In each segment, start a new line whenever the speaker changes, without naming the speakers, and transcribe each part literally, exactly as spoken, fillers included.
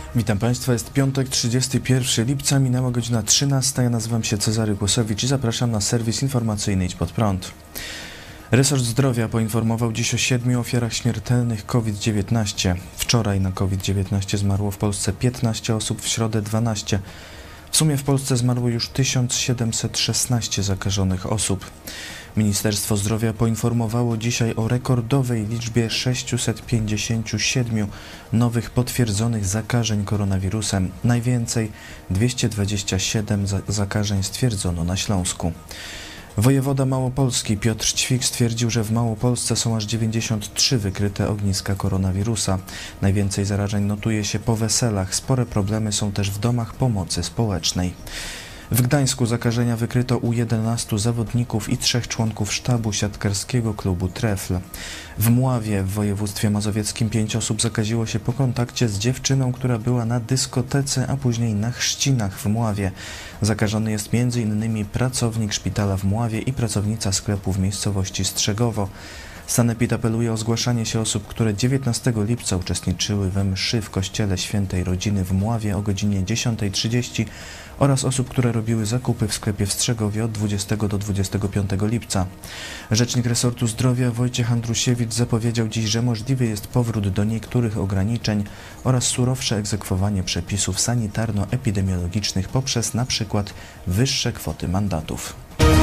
Witam Państwa, jest piątek, trzydziestego pierwszego lipca, minęła godzina trzynasta. Ja nazywam się Cezary Kłosowicz i zapraszam na serwis informacyjny Idź Pod Prąd. Resort Zdrowia poinformował dziś o siedmiu ofiarach śmiertelnych COVID dziewiętnaście. Wczoraj na COVID dziewiętnaście zmarło w Polsce piętnaście osób, w środę dwanaście. W sumie w Polsce zmarło już tysiąc siedemset szesnaście zakażonych osób. Ministerstwo Zdrowia poinformowało dzisiaj o rekordowej liczbie sześciuset pięćdziesięciu siedmiu nowych potwierdzonych zakażeń koronawirusem. Najwięcej dwieście dwadzieścia siedem zakażeń stwierdzono na Śląsku. Wojewoda Małopolski Piotr Ćwik stwierdził, że w Małopolsce są aż dziewięćdziesiąt trzy wykryte ogniska koronawirusa. Najwięcej zarażeń notuje się po weselach. Spore problemy są też w domach pomocy społecznej. W Gdańsku zakażenia wykryto u jedenastu zawodników i trzech członków sztabu siatkarskiego klubu Trefl. W Mławie w województwie mazowieckim pięć osób zakaziło się po kontakcie z dziewczyną, która była na dyskotece, a później na chrzcinach w Mławie. Zakażony jest między innymi pracownik szpitala w Mławie i pracownica sklepu w miejscowości Strzegowo. Sanepid apeluje o zgłaszanie się osób, które dziewiętnastego lipca uczestniczyły we mszy w kościele Świętej Rodziny w Mławie o godzinie dziesiątej trzydzieści oraz osób, które robiły zakupy w sklepie w Strzegowie od dwudziestego do dwudziestego piątego lipca. Rzecznik resortu zdrowia Wojciech Andrusiewicz zapowiedział dziś, że możliwy jest powrót do niektórych ograniczeń oraz surowsze egzekwowanie przepisów sanitarno-epidemiologicznych poprzez na przykład wyższe kwoty mandatów.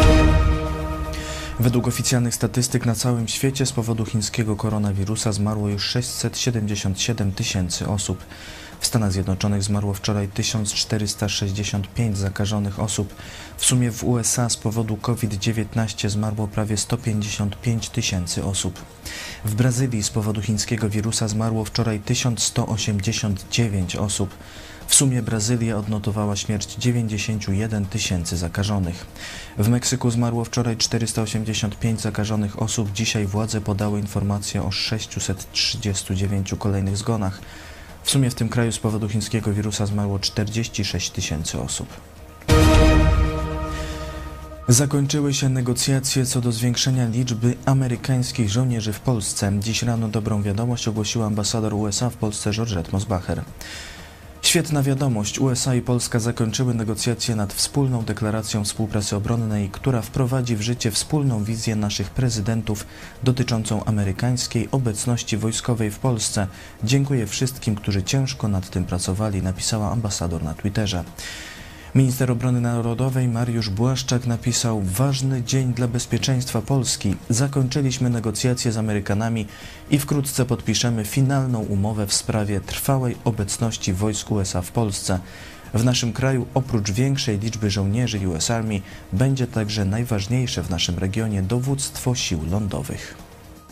Według oficjalnych statystyk na całym świecie z powodu chińskiego koronawirusa zmarło już sześćset siedemdziesiąt siedem tysięcy osób. W Stanach Zjednoczonych zmarło wczoraj tysiąc czterysta sześćdziesiąt pięć zakażonych osób. W sumie w U S A z powodu COVID dziewiętnaście zmarło prawie sto pięćdziesiąt pięć tysięcy osób. W Brazylii z powodu chińskiego wirusa zmarło wczoraj tysiąc sto osiemdziesiąt dziewięć osób. W sumie Brazylia odnotowała śmierć dziewięćdziesięciu jeden tysięcy zakażonych. W Meksyku zmarło wczoraj czterysta osiemdziesiąt pięć zakażonych osób. Dzisiaj władze podały informację o sześciuset trzydziestu dziewięciu kolejnych zgonach. W sumie w tym kraju z powodu chińskiego wirusa zmarło czterdzieści sześć tysięcy osób. Zakończyły się negocjacje co do zwiększenia liczby amerykańskich żołnierzy w Polsce. Dziś rano dobrą wiadomość ogłosiła ambasador U S A w Polsce Georgette Mosbacher. Świetna wiadomość. U S A i Polska zakończyły negocjacje nad wspólną deklaracją współpracy obronnej, która wprowadzi w życie wspólną wizję naszych prezydentów dotyczącą amerykańskiej obecności wojskowej w Polsce. Dziękuję wszystkim, którzy ciężko nad tym pracowali, napisała ambasador na Twitterze. Minister Obrony Narodowej Mariusz Błaszczak napisał: ważny dzień dla bezpieczeństwa Polski. Zakończyliśmy negocjacje z Amerykanami i wkrótce podpiszemy finalną umowę w sprawie trwałej obecności wojsk U S A w Polsce. W naszym kraju oprócz większej liczby żołnierzy U S Army będzie także najważniejsze w naszym regionie dowództwo sił lądowych.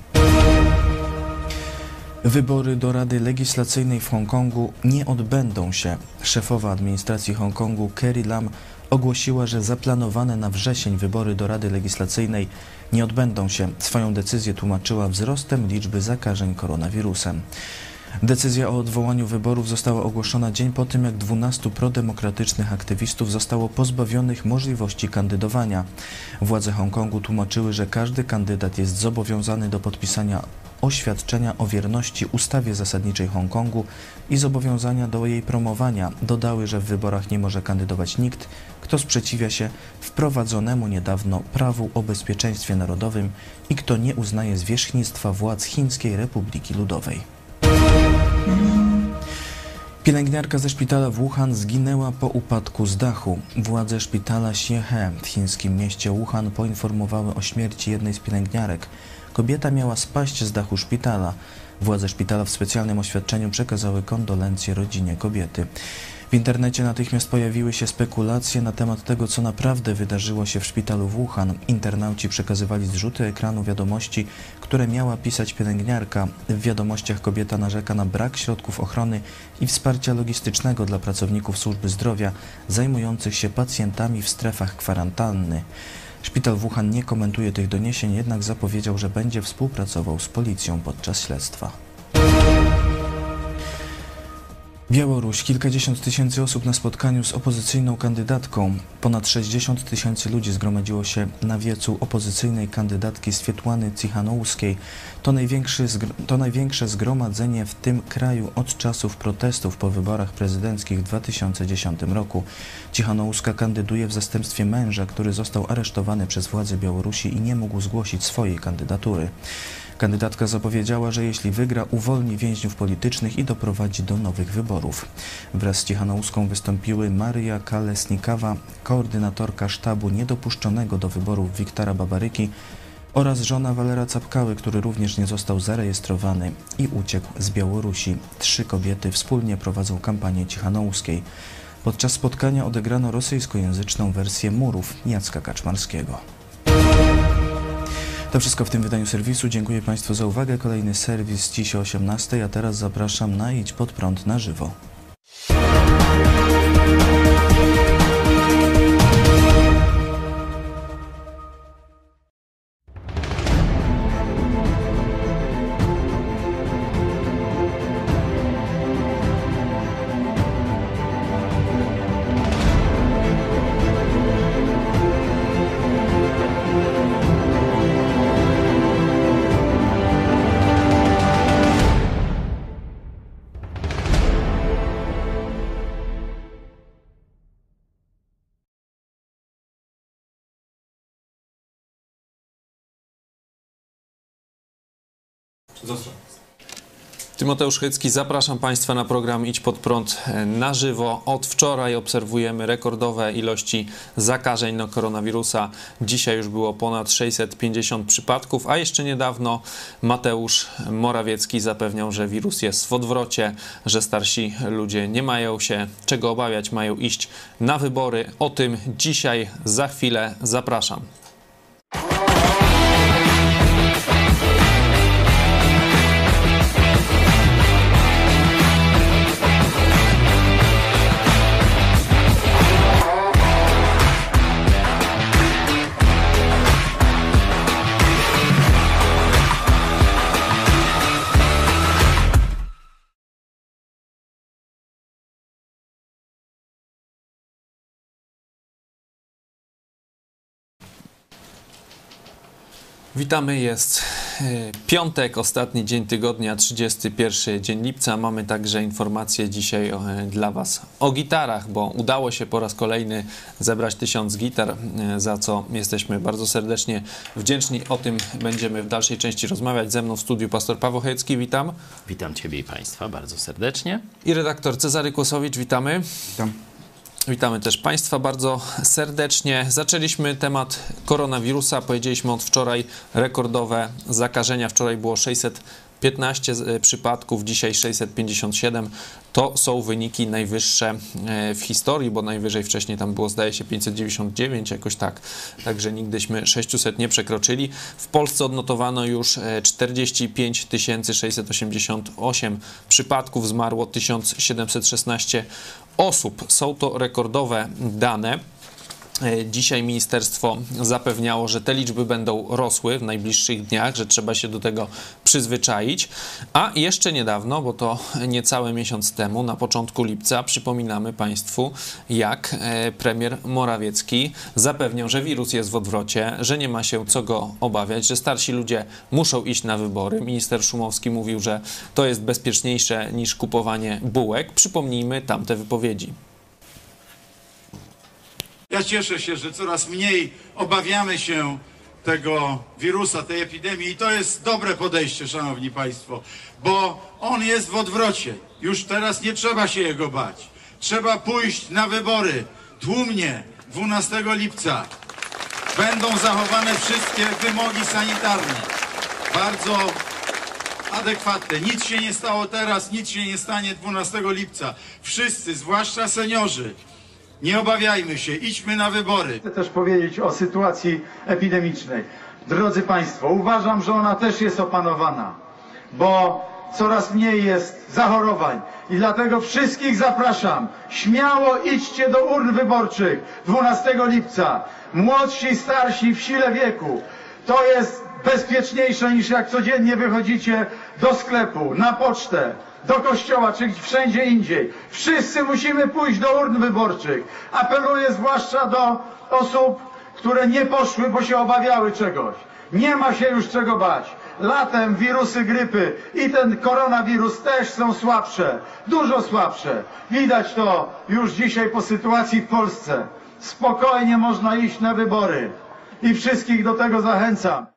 Wybory do Rady Legislacyjnej w Hongkongu nie odbędą się. Szefowa administracji Hongkongu Carrie Lam ogłosiła, że zaplanowane na wrzesień wybory do Rady Legislacyjnej nie odbędą się. Swoją decyzję tłumaczyła wzrostem liczby zakażeń koronawirusem. Decyzja o odwołaniu wyborów została ogłoszona dzień po tym, jak dwunastu prodemokratycznych aktywistów zostało pozbawionych możliwości kandydowania. Władze Hongkongu tłumaczyły, że każdy kandydat jest zobowiązany do podpisania oświadczenia o wierności ustawie zasadniczej Hongkongu i zobowiązania do jej promowania. Dodały, że w wyborach nie może kandydować nikt, kto sprzeciwia się wprowadzonemu niedawno prawu o bezpieczeństwie narodowym i kto nie uznaje zwierzchnictwa władz Chińskiej Republiki Ludowej. Pielęgniarka ze szpitala w Wuhan zginęła po upadku z dachu. Władze szpitala Xiehe w chińskim mieście Wuhan poinformowały o śmierci jednej z pielęgniarek. Kobieta miała spaść z dachu szpitala. Władze szpitala w specjalnym oświadczeniu przekazały kondolencje rodzinie kobiety. W internecie natychmiast pojawiły się spekulacje na temat tego, co naprawdę wydarzyło się w szpitalu w Wuhan. Internauci przekazywali zrzuty ekranu wiadomości, które miała pisać pielęgniarka. W wiadomościach kobieta narzeka na brak środków ochrony i wsparcia logistycznego dla pracowników służby zdrowia zajmujących się pacjentami w strefach kwarantanny. Szpital w Wuhan nie komentuje tych doniesień, jednak zapowiedział, że będzie współpracował z policją podczas śledztwa. Białoruś. Kilkadziesiąt tysięcy osób na spotkaniu z opozycyjną kandydatką. Ponad sześćdziesiąt tysięcy ludzi zgromadziło się na wiecu opozycyjnej kandydatki Swiatłany Cichanouskiej. To, największy, to największe zgromadzenie w tym kraju od czasów protestów po wyborach prezydenckich w dwa tysiące dziesiątym roku. Cichanouska kandyduje w zastępstwie męża, który został aresztowany przez władze Białorusi i nie mógł zgłosić swojej kandydatury. Kandydatka zapowiedziała, że jeśli wygra, uwolni więźniów politycznych i doprowadzi do nowych wyborów. Wraz z Cichanouską wystąpiły Maryja Kalesnikawa, koordynatorka sztabu niedopuszczonego do wyborów Wiktora Babaryki, oraz żona Walera Capkały, który również nie został zarejestrowany i uciekł z Białorusi. Trzy kobiety wspólnie prowadzą kampanię Cichanouskiej. Podczas spotkania odegrano rosyjskojęzyczną wersję Murów Jacka Kaczmarskiego. To wszystko w tym wydaniu serwisu. Dziękuję Państwu za uwagę. Kolejny serwis dziś o osiemnastej, a teraz zapraszam na Idź Pod Prąd na żywo.
Tymoteusz Chycki, zapraszam Państwa na program Idź Pod Prąd na żywo. Od wczoraj obserwujemy rekordowe ilości zakażeń na koronawirusa. Dzisiaj już było ponad sześćset pięćdziesiąt przypadków, a jeszcze niedawno Mateusz Morawiecki zapewniał, że wirus jest w odwrocie, że starsi ludzie nie mają się czego obawiać, mają iść na wybory. O tym dzisiaj, za chwilę zapraszam. Witamy, jest piątek, ostatni dzień tygodnia, trzydziesty pierwszy dzień lipca. Mamy także informacje dzisiaj dla Was o gitarach, bo udało się po raz kolejny zebrać tysiąc gitar, za co jesteśmy bardzo serdecznie wdzięczni. O tym będziemy w dalszej części rozmawiać. Ze mną w studiu pastor Paweł Chycki, witam.
Witam Ciebie i Państwa bardzo serdecznie.
I redaktor Cezary Kłosowicz, witamy.
Witam.
Witamy też Państwa bardzo serdecznie. Zaczęliśmy temat koronawirusa. Powiedzieliśmy od wczoraj rekordowe zakażenia. Wczoraj było sześćset piętnaście przypadków, dzisiaj sześćset pięćdziesiąt siedem. To są wyniki najwyższe w historii, bo najwyżej wcześniej tam było, zdaje się, pięćset dziewięćdziesiąt dziewięć, jakoś tak. Także nigdyśmy sześciuset nie przekroczyli. W Polsce odnotowano już czterdzieści pięć tysięcy sześćset osiemdziesiąt osiem przypadków, zmarło tysiąc siedemset szesnaście osób. Są to rekordowe dane. Dzisiaj ministerstwo zapewniało, że te liczby będą rosły w najbliższych dniach, że trzeba się do tego przyzwyczaić. A jeszcze niedawno, bo to niecały miesiąc temu, na początku lipca, przypominamy Państwu, jak premier Morawiecki zapewniał, że wirus jest w odwrocie, że nie ma się co go obawiać, że starsi ludzie muszą iść na wybory. Minister Szumowski mówił, że to jest bezpieczniejsze niż kupowanie bułek. Przypomnijmy tamte wypowiedzi.
Ja cieszę się, że coraz mniej obawiamy się tego wirusa, tej epidemii i to jest dobre podejście, szanowni państwo, bo on jest w odwrocie. Już teraz nie trzeba się jego bać. Trzeba pójść na wybory tłumnie dwunastego lipca. Będą zachowane wszystkie wymogi sanitarne. Bardzo adekwatne. Nic się nie stało teraz, nic się nie stanie dwunastego lipca. Wszyscy, zwłaszcza seniorzy, nie obawiajmy się, idźmy na wybory.
Chcę też powiedzieć o sytuacji epidemicznej. Drodzy Państwo, uważam, że ona też jest opanowana, bo coraz mniej jest zachorowań i dlatego wszystkich zapraszam. Śmiało idźcie do urn wyborczych dwunastego lipca. Młodsi, starsi, w sile wieku. To jest bezpieczniejsze niż jak codziennie wychodzicie do sklepu, na pocztę, do kościoła, czy wszędzie indziej. Wszyscy musimy pójść do urn wyborczych. Apeluję zwłaszcza do osób, które nie poszły, bo się obawiały czegoś. Nie ma się już czego bać. Latem wirusy grypy i ten koronawirus też są słabsze, dużo słabsze. Widać to już dzisiaj po sytuacji w Polsce. Spokojnie można iść na wybory i wszystkich do tego zachęcam.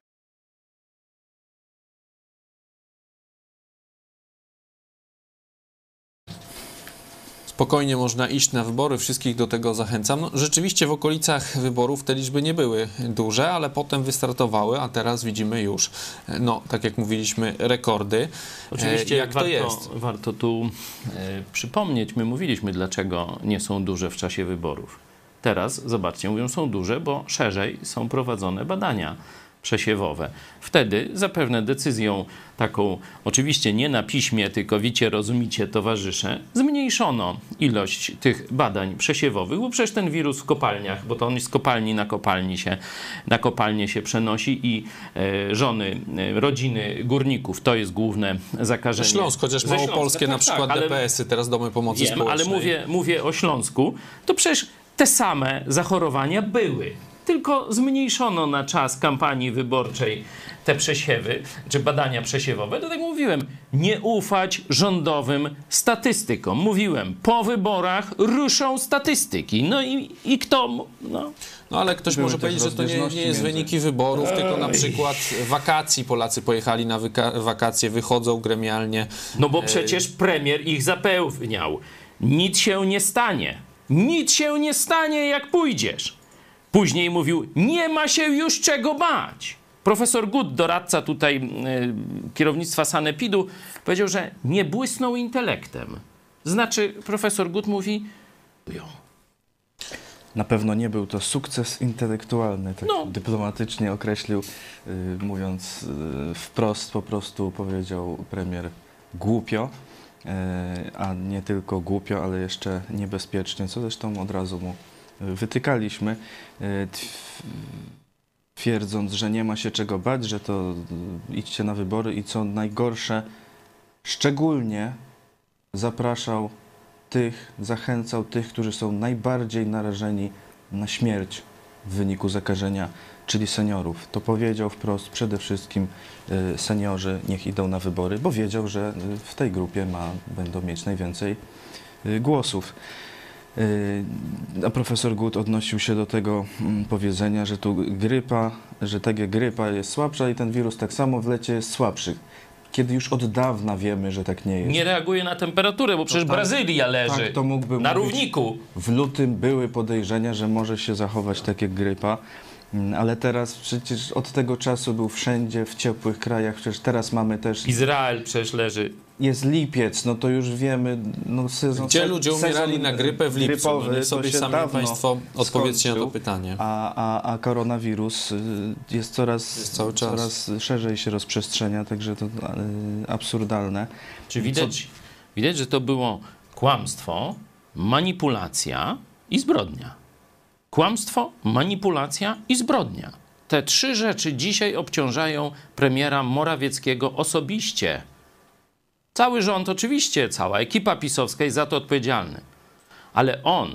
Spokojnie można iść na wybory, wszystkich do tego zachęcam. No, rzeczywiście w okolicach wyborów te liczby nie były duże, ale potem wystartowały, a teraz widzimy już, no tak jak mówiliśmy, rekordy.
Oczywiście
jak
warto,
to jest?
warto tu e, przypomnieć, my mówiliśmy, dlaczego nie są duże w czasie wyborów. Teraz, zobaczcie, mówią, są duże, bo szerzej są prowadzone badania przesiewowe. Wtedy zapewne decyzją taką, oczywiście nie na piśmie, tylko wicie, rozumicie, towarzysze, zmniejszono ilość tych badań przesiewowych, bo przecież ten wirus w kopalniach, bo to on z kopalni na kopalni się, na kopalnię się przenosi i e, żony, e, rodziny górników, to jest główne zakażenie.
Śląsk, chociaż
Ze
małopolskie
Śląska,
na
tak,
przykład
tak, ale-
D P S-y, teraz domy pomocy
Wiem,
społecznej.
ale mówię, mówię o Śląsku, to przecież te same zachorowania były. Tylko zmniejszono na czas kampanii wyborczej te przesiewy, czy badania przesiewowe. To tak mówiłem, nie ufać rządowym statystykom. Mówiłem, po wyborach ruszą statystyki. No i, i kto... No.
No ale ktoś
Były
może
też
powiedzieć, że to nie, nie
rozbieżności
jest
między-
wyniki wyborów, tylko na przykład wakacji. Polacy pojechali na wyka- wakacje, wychodzą gremialnie.
no bo przecież premier ich zapewniał. Nic się nie stanie. Nic się nie stanie, jak pójdziesz. Później mówił, nie ma się już czego bać. Profesor Gut, doradca tutaj y, kierownictwa Sanepidu, powiedział, że nie błysnął intelektem. Znaczy, profesor Gut mówi, ją.
Na pewno nie był to sukces intelektualny, tak
No.
dyplomatycznie określił, y, mówiąc y, wprost, po prostu powiedział premier głupio, y, a nie tylko głupio, ale jeszcze niebezpiecznie, co zresztą od razu mu y, wytykaliśmy, y, tw- twierdząc, że nie ma się czego bać, że to y, idźcie na wybory i co najgorsze, szczególnie zapraszał tych, zachęcał tych, którzy są najbardziej narażeni na śmierć w wyniku zakażenia, czyli seniorów. To powiedział wprost, przede wszystkim y, seniorzy niech idą na wybory, bo wiedział, że y, w tej grupie ma, będą mieć najwięcej y, głosów. Y, A profesor Gut odnosił się do tego mm, powiedzenia, że tu grypa, że tak jak grypa jest słabsza i ten wirus tak samo w lecie jest słabszy. Kiedy już od dawna wiemy, że tak nie jest.
Nie reaguje na temperaturę, bo przecież
tak-
Brazylia leży
tak to mógłby
na
mówić.
równiku.
W lutym były podejrzenia, że może się zachować tak jak grypa, mm, ale teraz przecież od tego czasu był wszędzie w ciepłych krajach, przecież teraz mamy też,
Izrael przecież leży.
jest lipiec, no to już wiemy, no sezon...
Gdzie ludzie
sezon
umierali na grypę w lipcu?
grypowy
No niech
to
sobie
się
sami
dawno
Państwo odpowiedzcie na to
skończył,
pytanie.
A, a, a koronawirus y, jest coraz,
Jest cały czas.
coraz szerzej się rozprzestrzenia, także to y, absurdalne.
Czy widać, widać, że to było kłamstwo, manipulacja i zbrodnia. Kłamstwo, manipulacja i zbrodnia. Te trzy rzeczy dzisiaj obciążają premiera Morawieckiego osobiście. Cały rząd oczywiście, cała ekipa pisowska jest za to odpowiedzialny. Ale on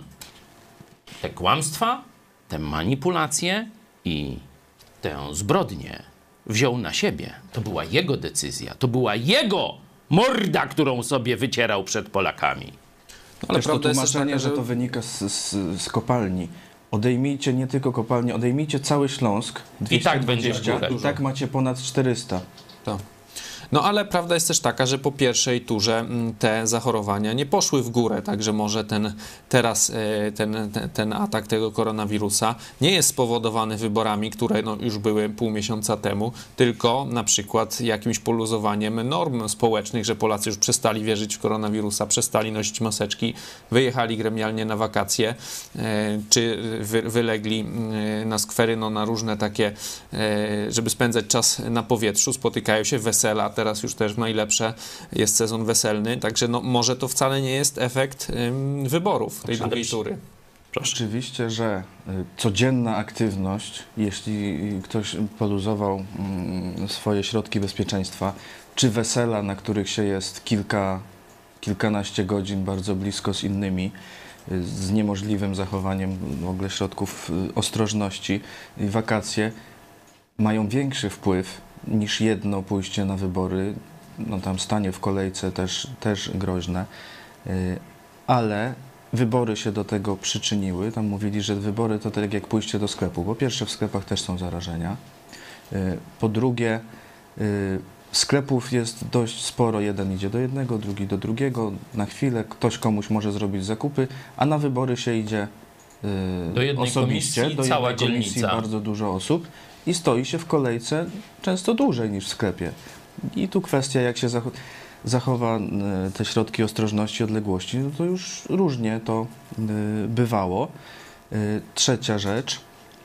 te kłamstwa, te manipulacje i tę zbrodnię wziął na siebie. To była jego decyzja. To była jego morda, którą sobie wycierał przed Polakami.
No, ale
Też to
prawda jest też
tłumaczenie,
taka,
że to wynika z, z, z kopalni. Odejmijcie nie tylko kopalnię, odejmijcie cały Śląsk.
I tak będzie
dwieście dwadzieścia,
dużo.
I tak macie ponad czterysta.
Tak. No ale prawda jest też taka, że po pierwszej turze mm, te zachorowania nie poszły w górę, także może ten teraz e, ten, ten, ten atak tego koronawirusa nie jest spowodowany wyborami, które no, już były pół miesiąca temu, tylko na przykład jakimś poluzowaniem norm społecznych, że Polacy już przestali wierzyć w koronawirusa, przestali nosić maseczki, wyjechali gremialnie na wakacje, e, czy wy, wylegli e, na skwery, no, na różne takie, e, żeby spędzać czas na powietrzu, spotykają się, wesela, teraz już też najlepsze jest sezon weselny, także no, może to wcale nie jest efekt ym, wyborów tej drugiej tury.
Oczywiście, że y, codzienna aktywność, jeśli ktoś poluzował mm, swoje środki bezpieczeństwa, czy wesela, na których się jest kilka kilkanaście godzin bardzo blisko z innymi, z niemożliwym zachowaniem w ogóle środków ostrożności. I wakacje mają większy wpływ niż jedno pójście na wybory. No tam stanie w kolejce też, też groźne, ale wybory się do tego przyczyniły. Tam mówili, że wybory to tak jak pójście do sklepu. Po pierwsze, w sklepach też są zarażenia. Po drugie, sklepów jest dość sporo. Jeden idzie do jednego, drugi do drugiego. Na chwilę ktoś komuś może zrobić zakupy, a na wybory się idzie
do jednej
osobiście.
Komisji,
do
cała
jednej komisji
dzielnica.
bardzo dużo osób i stoi się w kolejce często dłużej niż w sklepie. I tu kwestia, jak się zachowa, zachowa te środki ostrożności, odległości, no to już różnie to bywało. Trzecia rzecz,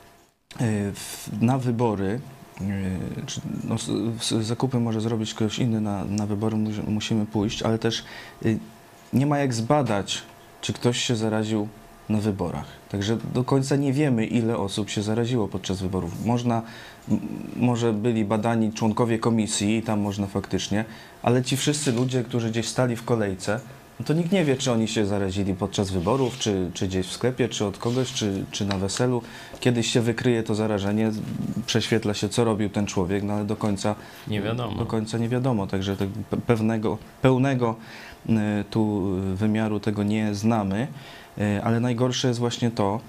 na wybory, no, zakupy może zrobić ktoś inny, na, na wybory musimy pójść, ale też nie ma jak zbadać, czy ktoś się zaraził na wyborach. Także do końca nie wiemy, ile osób się zaraziło podczas wyborów. Można, może byli badani członkowie komisji i tam można faktycznie, ale ci wszyscy ludzie, którzy gdzieś stali w kolejce, no to nikt nie wie, czy oni się zarazili podczas wyborów, czy, czy gdzieś w sklepie, czy od kogoś, czy, czy na weselu. Kiedyś się wykryje to zarażenie, prześwietla się, co robił ten człowiek, no ale do końca
nie wiadomo.
Do końca nie wiadomo, także tak pewnego, pełnego tu wymiaru tego nie znamy. Ale najgorsze jest właśnie to,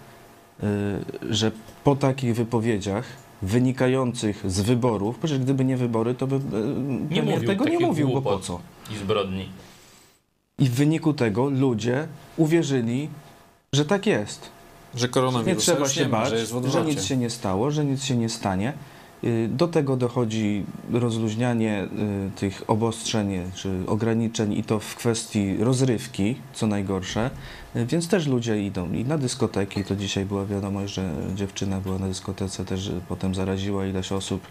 że po takich wypowiedziach wynikających z wyborów, przecież gdyby nie wybory, to by
nie mówił
tego nie mówił, bo po co?
I zbrodni.
I w wyniku tego ludzie uwierzyli, że tak jest.
Że koronawirusa
nie trzeba
już
się
nie ma,
bać,
że, jest w
że nic się nie stało, że nic się nie stanie. Do tego dochodzi rozluźnianie tych obostrzeń czy ograniczeń i to w kwestii rozrywki, co najgorsze, więc też ludzie idą i na dyskoteki. To dzisiaj była wiadomość, że dziewczyna była na dyskotece, też potem zaraziła ileś osób.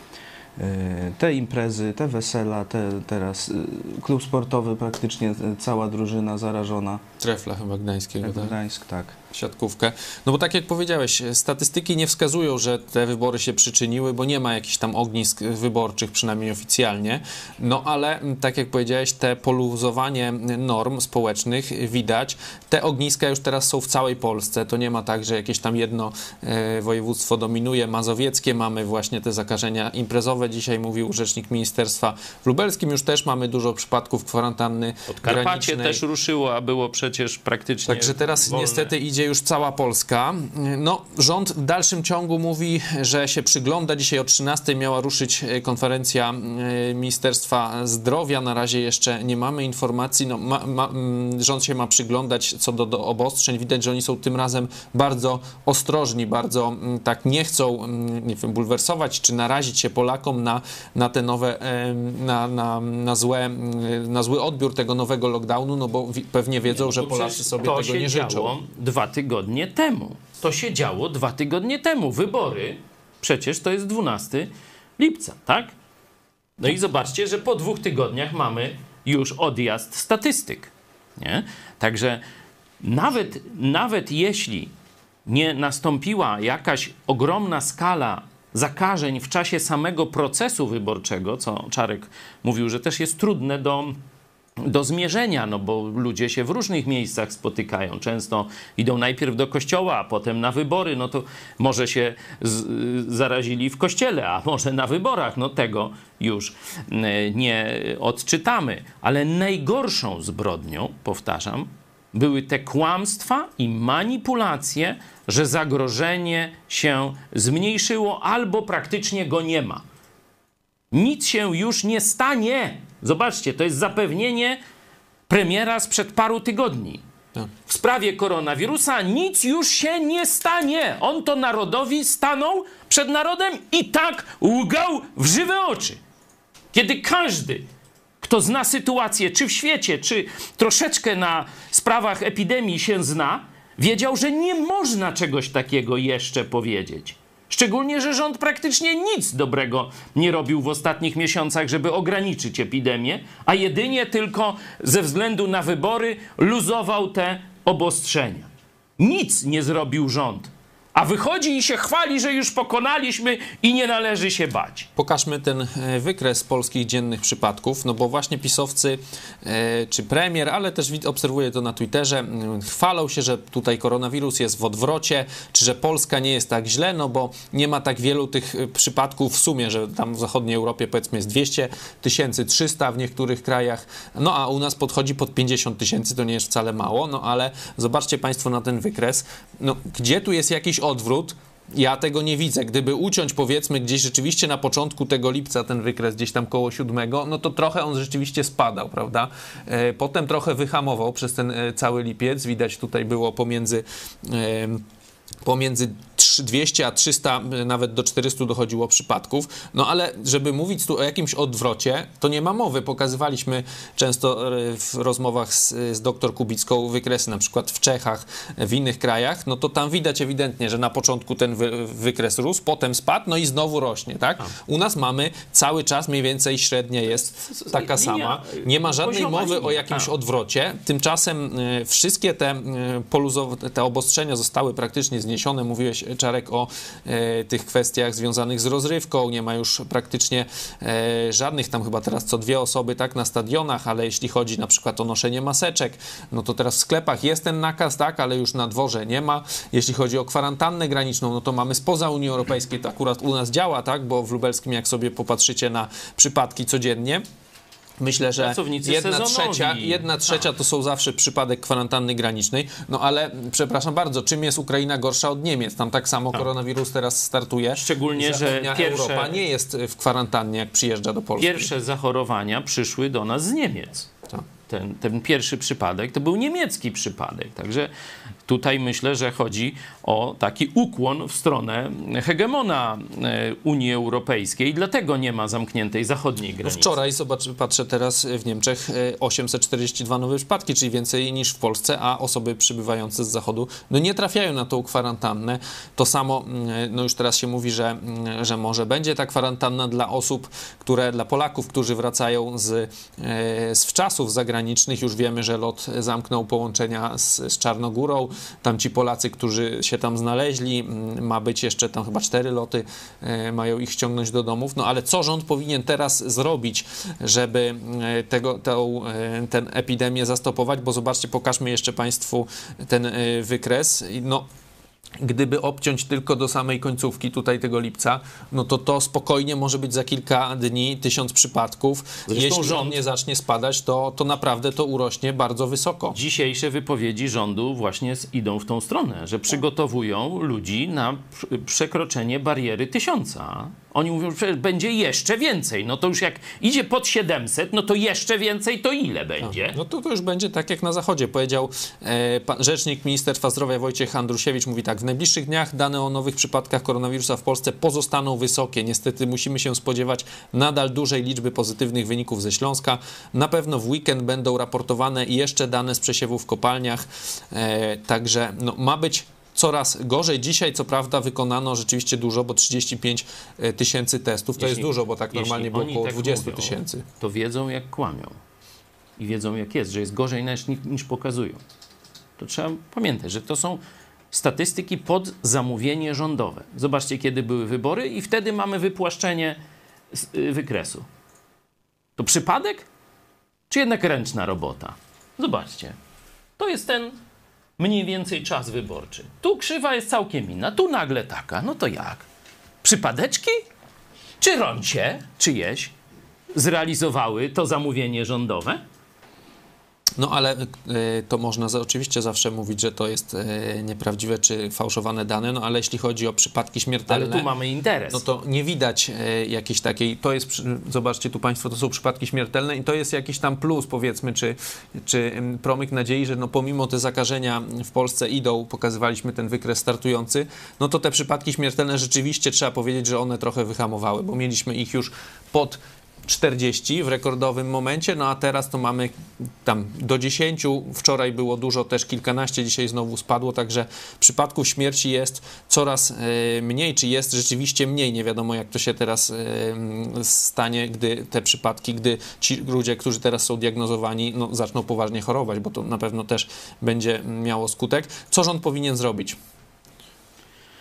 Te imprezy, te wesela, te teraz klub sportowy, praktycznie cała drużyna zarażona.
Trefla chyba Gdańskiego, tak?
Gdańsk, tak.
Siatkówkę. No bo tak jak powiedziałeś, statystyki nie wskazują, że te wybory się przyczyniły, bo nie ma jakichś tam ognisk wyborczych, przynajmniej oficjalnie. No ale tak jak powiedziałeś, te poluzowanie norm społecznych widać. Te ogniska już teraz są w całej Polsce. To nie ma tak, że jakieś tam jedno e, województwo dominuje. Mazowieckie, mamy właśnie te zakażenia imprezowe. Dzisiaj mówił rzecznik ministerstwa. W lubelskim już też mamy dużo przypadków kwarantanny
Podkarpacie
granicznej.
też ruszyło, a było przecież praktycznie
Także teraz
wolne.
niestety idzie już cała Polska. No, rząd w dalszym ciągu mówi, że się przygląda. Dzisiaj o trzynastej miała ruszyć konferencja Ministerstwa Zdrowia. Na razie jeszcze nie mamy informacji. No, ma, ma, rząd się ma przyglądać co do, do obostrzeń. Widać, że oni są tym razem bardzo ostrożni, bardzo tak nie chcą, nie wiem, bulwersować czy narazić się Polakom na, na te nowe, na, na, na, złe, na zły odbiór tego nowego lockdownu, no bo pewnie wiedzą, że Polacy sobie
to
tego
się
nie życzą.
Działo dwa tygodnie temu. To się działo dwa tygodnie temu. Wybory, przecież to jest dwunastego lipca, tak? No i zobaczcie, że po dwóch tygodniach mamy już odjazd statystyk, nie? Także nawet, nawet jeśli nie nastąpiła jakaś ogromna skala zakażeń w czasie samego procesu wyborczego, co Czarek mówił, że też jest trudne do do zmierzenia, no bo ludzie się w różnych miejscach spotykają. Często idą najpierw do kościoła, a potem na wybory, no to może się z, zarazili w kościele, a może na wyborach, no tego już nie odczytamy. Ale najgorszą zbrodnią, powtarzam, były te kłamstwa i manipulacje, że zagrożenie się zmniejszyło albo praktycznie go nie ma. Nic się już nie stanie. Zobaczcie, to jest zapewnienie premiera sprzed paru tygodni. W sprawie koronawirusa nic już się nie stanie. On to narodowi stanął przed narodem i tak łgał w żywe oczy. Kiedy każdy, kto zna sytuację, czy w świecie, czy troszeczkę na sprawach epidemii się zna, wiedział, że nie można czegoś takiego jeszcze powiedzieć. Szczególnie, że rząd praktycznie nic dobrego nie robił w ostatnich miesiącach, żeby ograniczyć epidemię, a jedynie tylko ze względu na wybory luzował te obostrzenia. Nic nie zrobił rząd, A wychodzi i się chwali, że już pokonaliśmy i nie należy się bać.
Pokażmy ten wykres polskich dziennych przypadków, no bo właśnie pisowcy, e, czy premier, ale też obserwuję to na Twitterze, chwalą się, że tutaj koronawirus jest w odwrocie, czy że Polska nie jest tak źle, no bo nie ma tak wielu tych przypadków w sumie, że tam w zachodniej Europie powiedzmy jest dwieście tysięcy, trzysta w niektórych krajach, no a u nas podchodzi pod pięćdziesiąt tysięcy, to nie jest wcale mało, no ale zobaczcie Państwo na ten wykres, no gdzie tu jest jakiś odwrót? Ja tego nie widzę. Gdyby uciąć powiedzmy gdzieś rzeczywiście na początku tego lipca ten wykres gdzieś tam koło siódmego, no to trochę on rzeczywiście spadał, prawda? E, potem trochę wyhamował przez ten e, cały lipiec. Widać tutaj było pomiędzy e, pomiędzy dwieście a trzysta, nawet do czterystu dochodziło przypadków, no ale żeby mówić tu o jakimś odwrocie, to nie ma mowy. Pokazywaliśmy często w rozmowach z, z doktor Kubicką wykresy, na przykład w Czechach, w innych krajach, no to tam widać ewidentnie, że na początku ten wy, wykres rósł, potem spadł, no i znowu rośnie, tak? U nas mamy cały czas mniej więcej średnia jest taka sama. Nie ma żadnej mowy o jakimś odwrocie. Tymczasem y, wszystkie te, y, poluzow- te obostrzenia zostały praktycznie zniesione. Mówiłeś, Czarek, o e, tych kwestiach związanych z rozrywką. Nie ma już praktycznie e, żadnych, tam chyba teraz co dwie osoby tak na stadionach, ale jeśli chodzi na przykład o noszenie maseczek, no to teraz w sklepach jest ten nakaz, tak, ale już na dworze nie ma. Jeśli chodzi o kwarantannę graniczną, no to mamy spoza Unii Europejskiej, to akurat u nas działa, tak, bo w lubelskim, jak sobie popatrzycie na przypadki codziennie, myślę, że jedna trzecia, jedna trzecia to są zawsze przypadek kwarantanny granicznej, no ale przepraszam bardzo, czym jest Ukraina gorsza od Niemiec? Tam tak samo koronawirus teraz startuje.
Szczególnie, że pierwsze,
Europa nie jest w kwarantannie, jak przyjeżdża do Polski.
Pierwsze zachorowania przyszły do nas z Niemiec.
Tak.
Ten, ten pierwszy przypadek to był niemiecki przypadek. Także tutaj myślę, że chodzi o taki ukłon w stronę hegemona Unii Europejskiej. Dlatego nie ma zamkniętej zachodniej granicy.
No wczoraj, zobacz, patrzę teraz w Niemczech, osiemset czterdzieści dwa nowe przypadki, czyli więcej niż w Polsce, a osoby przybywające z zachodu no nie trafiają na tą kwarantannę. To samo, no już teraz się mówi, że, że może będzie ta kwarantanna dla osób, które, dla Polaków, którzy wracają z, z wczasów zagranicznych. Już wiemy, że LOT zamknął połączenia z, z Czarnogórą. Tam ci Polacy, którzy się tam znaleźli, ma być jeszcze tam chyba cztery loty, e, mają ich ściągnąć do domów. No ale co rząd powinien teraz zrobić, żeby tego, tą, e, tę epidemię zastopować? Bo zobaczcie, pokażmy jeszcze Państwu ten e, wykres. No, gdyby obciąć tylko do samej końcówki tutaj tego lipca, no to to spokojnie może być za kilka dni tysiąc przypadków.
Zresztą
Jeśli
rząd
on nie zacznie spadać, to, to naprawdę to urośnie bardzo wysoko.
Dzisiejsze wypowiedzi rządu właśnie idą w tą stronę, że przygotowują ludzi na przekroczenie bariery tysiąca. Oni mówią, że będzie jeszcze więcej. No to już jak idzie pod siedemset, no to jeszcze więcej, to ile będzie?
No to, to już będzie tak jak na Zachodzie. Powiedział e, pan, rzecznik Ministerstwa Zdrowia Wojciech Andrusiewicz, mówi tak, w najbliższych dniach dane o nowych przypadkach koronawirusa w Polsce pozostaną wysokie. Niestety musimy się spodziewać nadal dużej liczby pozytywnych wyników ze Śląska. Na pewno w weekend będą raportowane jeszcze dane z przesiewów w kopalniach. E, także no, ma być coraz gorzej. Dzisiaj, co prawda, wykonano rzeczywiście dużo, bo trzydzieści pięć tysięcy testów to
Jeśli,
jest dużo, bo tak normalnie było około tak dwadzieścia tysięcy.
To wiedzą, jak kłamią. I wiedzą, jak jest, że jest gorzej niż, niż pokazują. To trzeba pamiętać, że to są statystyki pod zamówienie rządowe. Zobaczcie, kiedy były wybory i wtedy mamy wypłaszczenie wykresu. To przypadek? Czy jednak ręczna robota? Zobaczcie. To jest ten mniej więcej czas wyborczy. Tu krzywa jest całkiem inna, tu nagle taka. No to jak? Przypadeczki? Czy roncie czyjeś zrealizowały to zamówienie rządowe?
No ale y, to można za, oczywiście zawsze mówić, że to jest y, nieprawdziwe czy fałszowane dane, no ale jeśli chodzi o przypadki śmiertelne...
Ale tu mamy interes.
No to nie widać y, jakiejś takiej... To jest, zobaczcie tu Państwo, to są przypadki śmiertelne i to jest jakiś tam plus, powiedzmy, czy, czy y, promyk nadziei, że no pomimo te zakażenia w Polsce idą, pokazywaliśmy ten wykres startujący, no to te przypadki śmiertelne rzeczywiście trzeba powiedzieć, że one trochę wyhamowały, bo mieliśmy ich już pod czterdzieści w rekordowym momencie, no a teraz to mamy tam do dziesięciu, wczoraj było dużo, też kilkanaście, dzisiaj znowu spadło, także przypadków śmierci jest coraz y, mniej, czy jest rzeczywiście mniej, nie wiadomo jak to się teraz y, stanie, gdy te przypadki, gdy ci ludzie, którzy teraz są diagnozowani, no, zaczną poważnie chorować, bo to na pewno też będzie miało skutek. Co rząd powinien zrobić?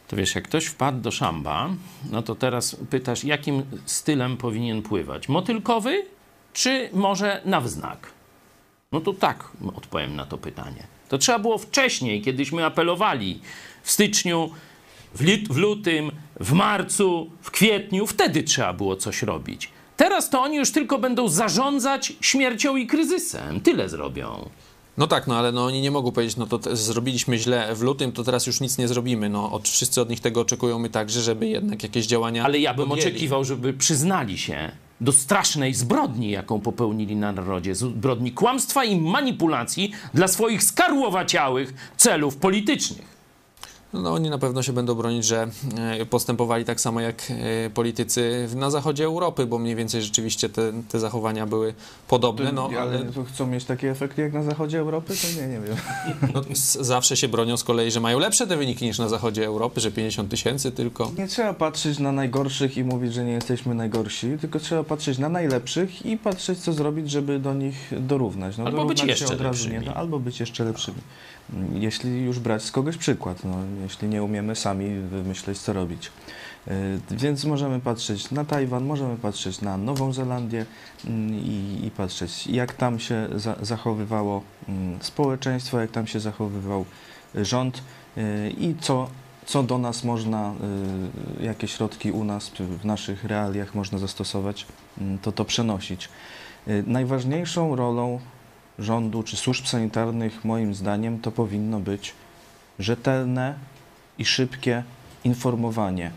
To wiesz, jak ktoś wpadł do szamba, no to teraz pytasz, jakim stylem powinien pływać? Motylkowy, czy może na wznak? No to tak odpowiem na to pytanie. To trzeba było wcześniej, kiedyśmy apelowali w styczniu, w, lit- w lutym, w marcu, w kwietniu, wtedy trzeba było coś robić. Teraz to oni już tylko będą zarządzać śmiercią i kryzysem. Tyle zrobią.
No tak, no ale no oni nie mogą powiedzieć, no to te, zrobiliśmy źle w lutym, to teraz już nic nie zrobimy. No od, wszyscy od nich tego oczekują, my także, żeby jednak jakieś działania
Ale ja bym
podjęli.
oczekiwał, żeby przyznali się do strasznej zbrodni, jaką popełnili na narodzie. Zbrodni kłamstwa i manipulacji dla swoich skarłowaciałych celów politycznych.
No oni na pewno się będą bronić, że e, postępowali tak samo jak e, politycy w- na zachodzie Europy, bo mniej więcej rzeczywiście te, te zachowania były podobne. No,
ale
ale
to chcą mieć takie efekty jak na zachodzie Europy? To nie, nie wiem.
no, s- zawsze się bronią z kolei, że mają lepsze te wyniki niż na zachodzie Europy, że pięćdziesiąt tysięcy tylko.
Nie trzeba patrzeć na najgorszych i mówić, że nie jesteśmy najgorsi, tylko trzeba patrzeć na najlepszych i patrzeć, co zrobić, żeby do nich dorównać. No,
Albo być
dorównać się
jeszcze
od razu nie
lepszymi.
da, albo być jeszcze lepszymi. Jeśli już brać z kogoś przykład, no, jeśli nie umiemy sami wymyśleć, co robić. Yy, Więc możemy patrzeć na Tajwan, możemy patrzeć na Nową Zelandię mm, i, i patrzeć, jak tam się za, zachowywało mm, społeczeństwo, jak tam się zachowywał y, rząd yy, i co, co do nas można, y, jakie środki u nas, czy w naszych realiach można zastosować, mm, to to przenosić. Y, Najważniejszą rolą rządu czy służb sanitarnych, moim zdaniem, to powinno być rzetelne i szybkie informowanie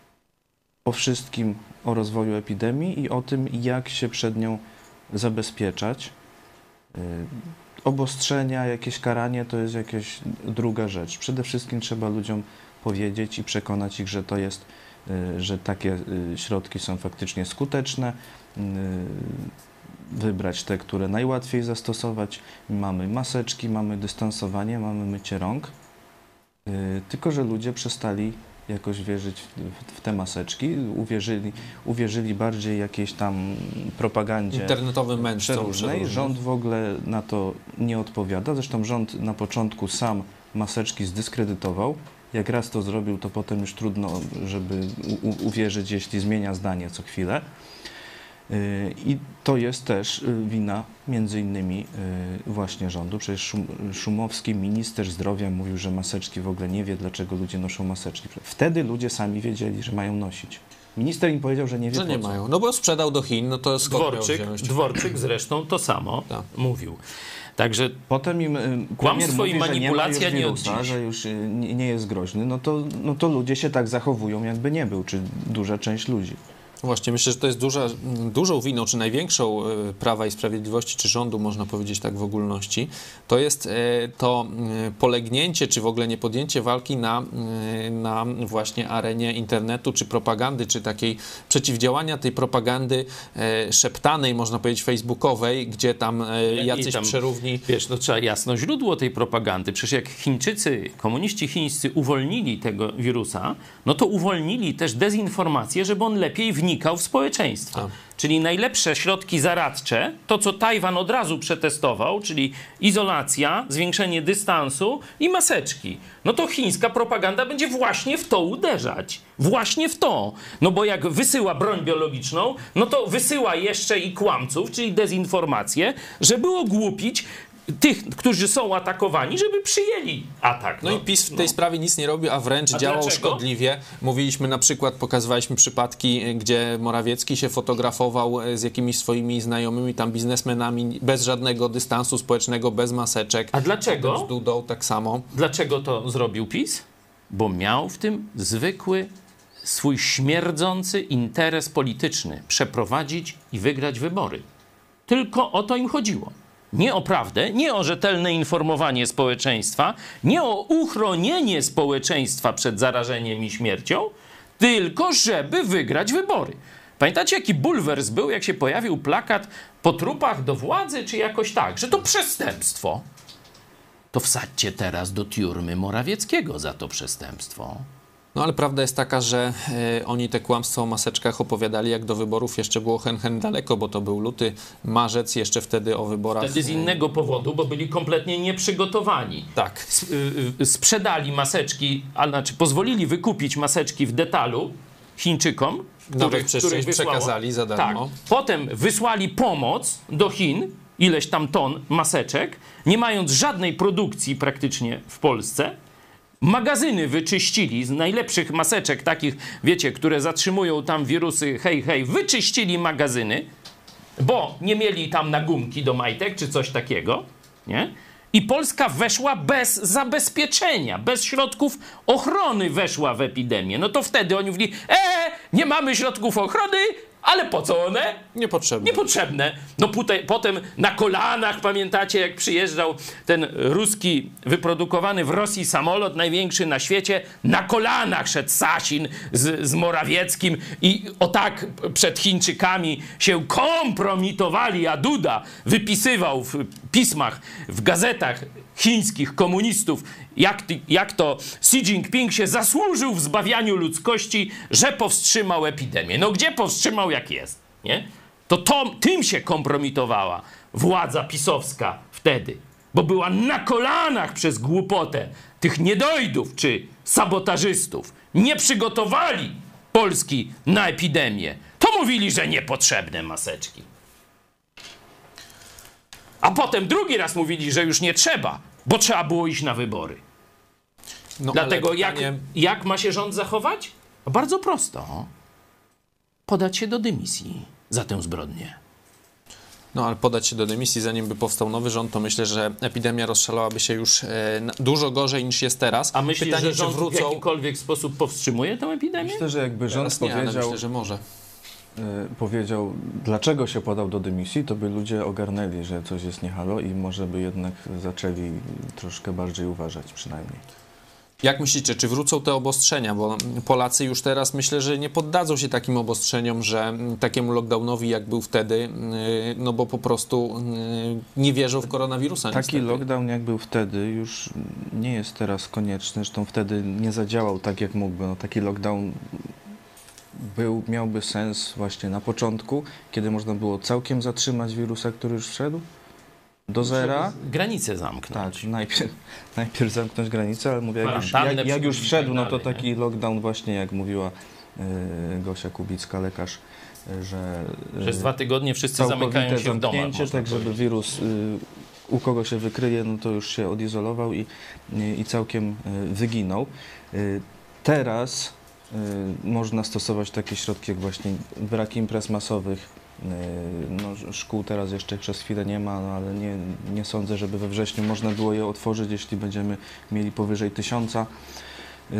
o wszystkim, o rozwoju epidemii i o tym, jak się przed nią zabezpieczać. Yy, Obostrzenia, jakieś karanie to jest jakaś druga rzecz. Przede wszystkim trzeba ludziom powiedzieć i przekonać ich, że to jest, yy, że takie yy, środki są faktycznie skuteczne. Yy, wybrać te, które najłatwiej zastosować. Mamy maseczki, mamy dystansowanie, mamy mycie rąk. Yy, tylko że ludzie przestali jakoś wierzyć w, w te maseczki, uwierzyli, uwierzyli bardziej jakiejś tam propagandzie
Internetowy mężczyzn.
przeróżnej. Rząd w ogóle na to nie odpowiada. Zresztą rząd na początku sam maseczki zdyskredytował. Jak raz to zrobił, to potem już trudno, żeby u, u, uwierzyć, jeśli zmienia zdanie co chwilę. I to jest też wina między innymi właśnie rządu. Przecież Szum, Szumowski, minister zdrowia, mówił, że maseczki w ogóle nie wie, dlaczego ludzie noszą maseczki. Wtedy ludzie sami wiedzieli, że mają nosić. Minister im powiedział, że nie wie,
Że
po
nie
co.
mają. No bo sprzedał do Chin, no to skąd miał
Dworczyk,
wziąć?
Dworczyk zresztą to samo
Tak.
mówił. Także
Potem im y,
Kłamstwo
premier
i
mówi,
manipulacja
że nie, ma
nie
już
od
wirusa,
dziś.
że już y, nie, nie jest groźny, no to, no to ludzie się tak zachowują, jakby nie był, czy duża część ludzi.
Właśnie, myślę, że to jest duża, dużą winą, czy największą e, Prawa i Sprawiedliwości, czy rządu, można powiedzieć tak w ogólności, to jest e, to e, polegnięcie, czy w ogóle nie podjęcie walki na, e, na właśnie arenie internetu, czy propagandy, czy takiej przeciwdziałania tej propagandy e, szeptanej, można powiedzieć, facebookowej, gdzie tam e,
I
jacyś
tam,
przerówni...
Wiesz, no trzeba jasno źródło tej propagandy. Przecież jak Chińczycy, komuniści chińscy uwolnili tego wirusa, no to uwolnili też dezinformację, żeby on lepiej wnikał w społeczeństwo.
Tak.
Czyli najlepsze środki zaradcze, to co Tajwan od razu przetestował, czyli izolacja, zwiększenie dystansu i maseczki. No to chińska propaganda będzie właśnie w to uderzać. Właśnie w to. No bo jak wysyła broń biologiczną, no to wysyła jeszcze i kłamców, czyli dezinformację, żeby ogłupić tych, którzy są atakowani, żeby przyjęli atak.
No i PiS w tej sprawie nic nie robi, a wręcz
A
działał
dlaczego?
szkodliwie. Mówiliśmy na przykład, pokazywaliśmy przypadki, gdzie Morawiecki się fotografował z jakimiś swoimi znajomymi tam biznesmenami bez żadnego dystansu społecznego, bez maseczek.
A dlaczego?
Potem z Dudą tak samo.
Dlaczego to zrobił PiS? Bo miał w tym zwykły, swój śmierdzący interes polityczny przeprowadzić i wygrać wybory. Tylko o to im chodziło. Nie o prawdę, nie o rzetelne informowanie społeczeństwa, nie o uchronienie społeczeństwa przed zarażeniem i śmiercią, tylko żeby wygrać wybory. Pamiętacie, jaki bulwers był, jak się pojawił plakat po trupach do władzy, czy jakoś tak, że to przestępstwo? To wsadźcie teraz do tiurmy Morawieckiego za to przestępstwo.
No ale prawda jest taka, że e, oni te kłamstwo o maseczkach opowiadali, jak do wyborów jeszcze było hen hen daleko, bo to był luty, marzec, jeszcze wtedy o wyborach.
Wtedy z innego powodu, bo byli kompletnie nieprzygotowani.
Tak.
S- y- y- sprzedali maseczki, a znaczy pozwolili wykupić maseczki w detalu Chińczykom,
Nawet
których,
przez
których
część
wysłało.
przekazali za
Tak.
darmo.
Potem wysłali pomoc do Chin, ileś tam ton maseczek, nie mając żadnej produkcji praktycznie w Polsce. Magazyny wyczyścili z najlepszych maseczek, takich, wiecie, które zatrzymują tam wirusy, hej, hej, wyczyścili magazyny, bo nie mieli tam na gumki do majtek czy coś takiego, nie? I Polska weszła bez zabezpieczenia, bez środków ochrony weszła w epidemię. No to wtedy oni mówili, e, nie mamy środków ochrony, ale po co one?
Niepotrzebne.
Niepotrzebne. No pute, potem na kolanach, pamiętacie, jak przyjeżdżał ten ruski, wyprodukowany w Rosji samolot, największy na świecie, na kolanach szedł Sasin z, z Morawieckim i o tak przed Chińczykami się kompromitowali, a Duda wypisywał w pismach, w gazetach chińskich komunistów, jak, ty, jak to Xi Jinping się zasłużył w zbawianiu ludzkości, że powstrzymał epidemię. No gdzie powstrzymał, jak jest, nie? To, to tym się kompromitowała władza pisowska wtedy, bo była na kolanach przez głupotę tych niedojdów czy sabotażystów. Nie przygotowali Polski na epidemię. To mówili, że niepotrzebne maseczki. A potem drugi raz mówili, że już nie trzeba, bo trzeba było iść na wybory.
No,
Dlatego
ale
jak,
pytanie-
jak ma się rząd zachować? Bardzo prosto. Podać się do dymisji za tę zbrodnię.
No ale podać się do dymisji, zanim by powstał nowy rząd, to myślę, że epidemia rozszalałaby się już e, na- dużo gorzej niż jest teraz.
A myślisz,
Pytanie,
że
czy
rząd w
wrócą...
jakikolwiek sposób powstrzymuje tę epidemię?
Myślę, że jakby rząd
Teraz nie, ale
powiedział,
myślę, że może.
y, powiedział, dlaczego się podał do dymisji, to by ludzie ogarnęli, że coś jest nie halo i może by jednak zaczęli troszkę bardziej uważać przynajmniej.
Jak myślicie, czy wrócą te obostrzenia? Bo Polacy już teraz myślę, że nie poddadzą się takim obostrzeniom, że mm, takiemu lockdownowi, jak był wtedy, yy, no bo po prostu yy, nie wierzą w koronawirusa.
Taki
niestety.
lockdown jak był wtedy już nie jest teraz konieczny, zresztą wtedy nie zadziałał tak jak mógłby. No, taki lockdown był, miałby sens właśnie na początku, kiedy można było całkiem zatrzymać wirusa, który już wszedł do zera.
Granicę zamknąć.
Tak, najpierw, najpierw zamknąć granicę, ale mówię, jak już,
Kwarantannę
jak, jak już
przy-
wszedł, no to
tak dalej,
taki lockdown właśnie, jak mówiła y, Gosia Kubicka, lekarz, y, że y,
Przez dwa tygodnie wszyscy
całkowite
zamykają się w domach.
zamknięcie,
można
tak żeby
powiedzieć.
wirus y, u kogo się wykryje, no to już się odizolował i, i, i całkiem y, wyginął. Y, teraz y, można stosować takie środki jak właśnie brak imprez masowych. No, szkół teraz jeszcze przez chwilę nie ma, no, ale nie, nie sądzę, żeby we wrześniu można było je otworzyć, jeśli będziemy mieli powyżej tysiąca. Yy,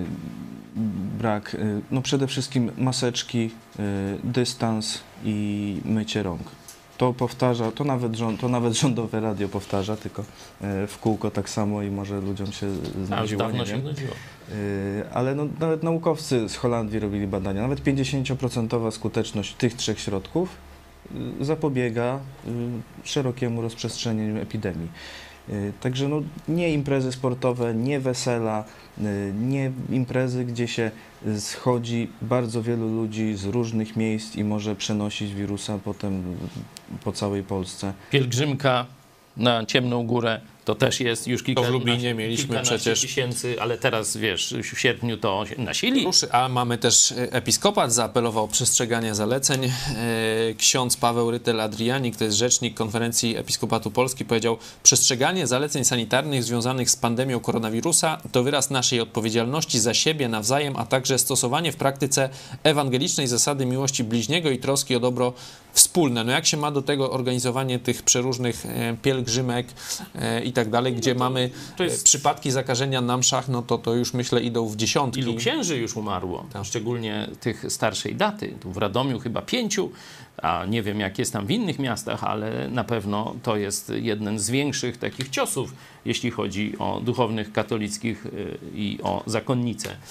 brak, yy, no przede wszystkim maseczki, yy, dystans i mycie rąk. To powtarza, to nawet, rząd, to nawet rządowe radio powtarza, tylko yy, w kółko tak samo i może ludziom się
A już
znudziło,
dawno
nie
się
wiem.
nudziło.
Yy, ale no, nawet naukowcy z Holandii robili badania. Nawet pięćdziesiąt procent skuteczność tych trzech środków yy, zapobiega yy, szerokiemu rozprzestrzenieniu epidemii. Yy, Także no, nie imprezy sportowe, nie wesela, yy, nie imprezy, gdzie się schodzi bardzo wielu ludzi z różnych miejsc i może przenosić wirusa potem po całej Polsce.
Pielgrzymka na Ciemną Górę to też jest już kilka,
w Lublinie mieliśmy przecież-
tysięcy, ale teraz wiesz, w sierpniu to się nasili.
Ruszy, a mamy też e, episkopat zaapelował o przestrzeganie zaleceń. E, Ksiądz Paweł Rytel-Adrianik, to jest rzecznik Konferencji Episkopatu Polski, powiedział: przestrzeganie zaleceń sanitarnych związanych z pandemią koronawirusa to wyraz naszej odpowiedzialności za siebie nawzajem, a także stosowanie w praktyce ewangelicznej zasady miłości bliźniego i troski o dobro wspólne. No jak się ma do tego organizowanie tych przeróżnych e, pielgrzymek e, i tak dalej, gdzie mamy
to jest-
e, przypadki zakażenia na mszach, no to to już myślę idą w dziesiątki.
Ilu księży już umarło,
Tak.
szczególnie tych starszej daty. Tu w Radomiu chyba pięciu, a nie wiem jak jest tam w innych miastach, ale na pewno to jest jeden z większych takich ciosów, jeśli chodzi o duchownych katolickich y, i o zakonnice.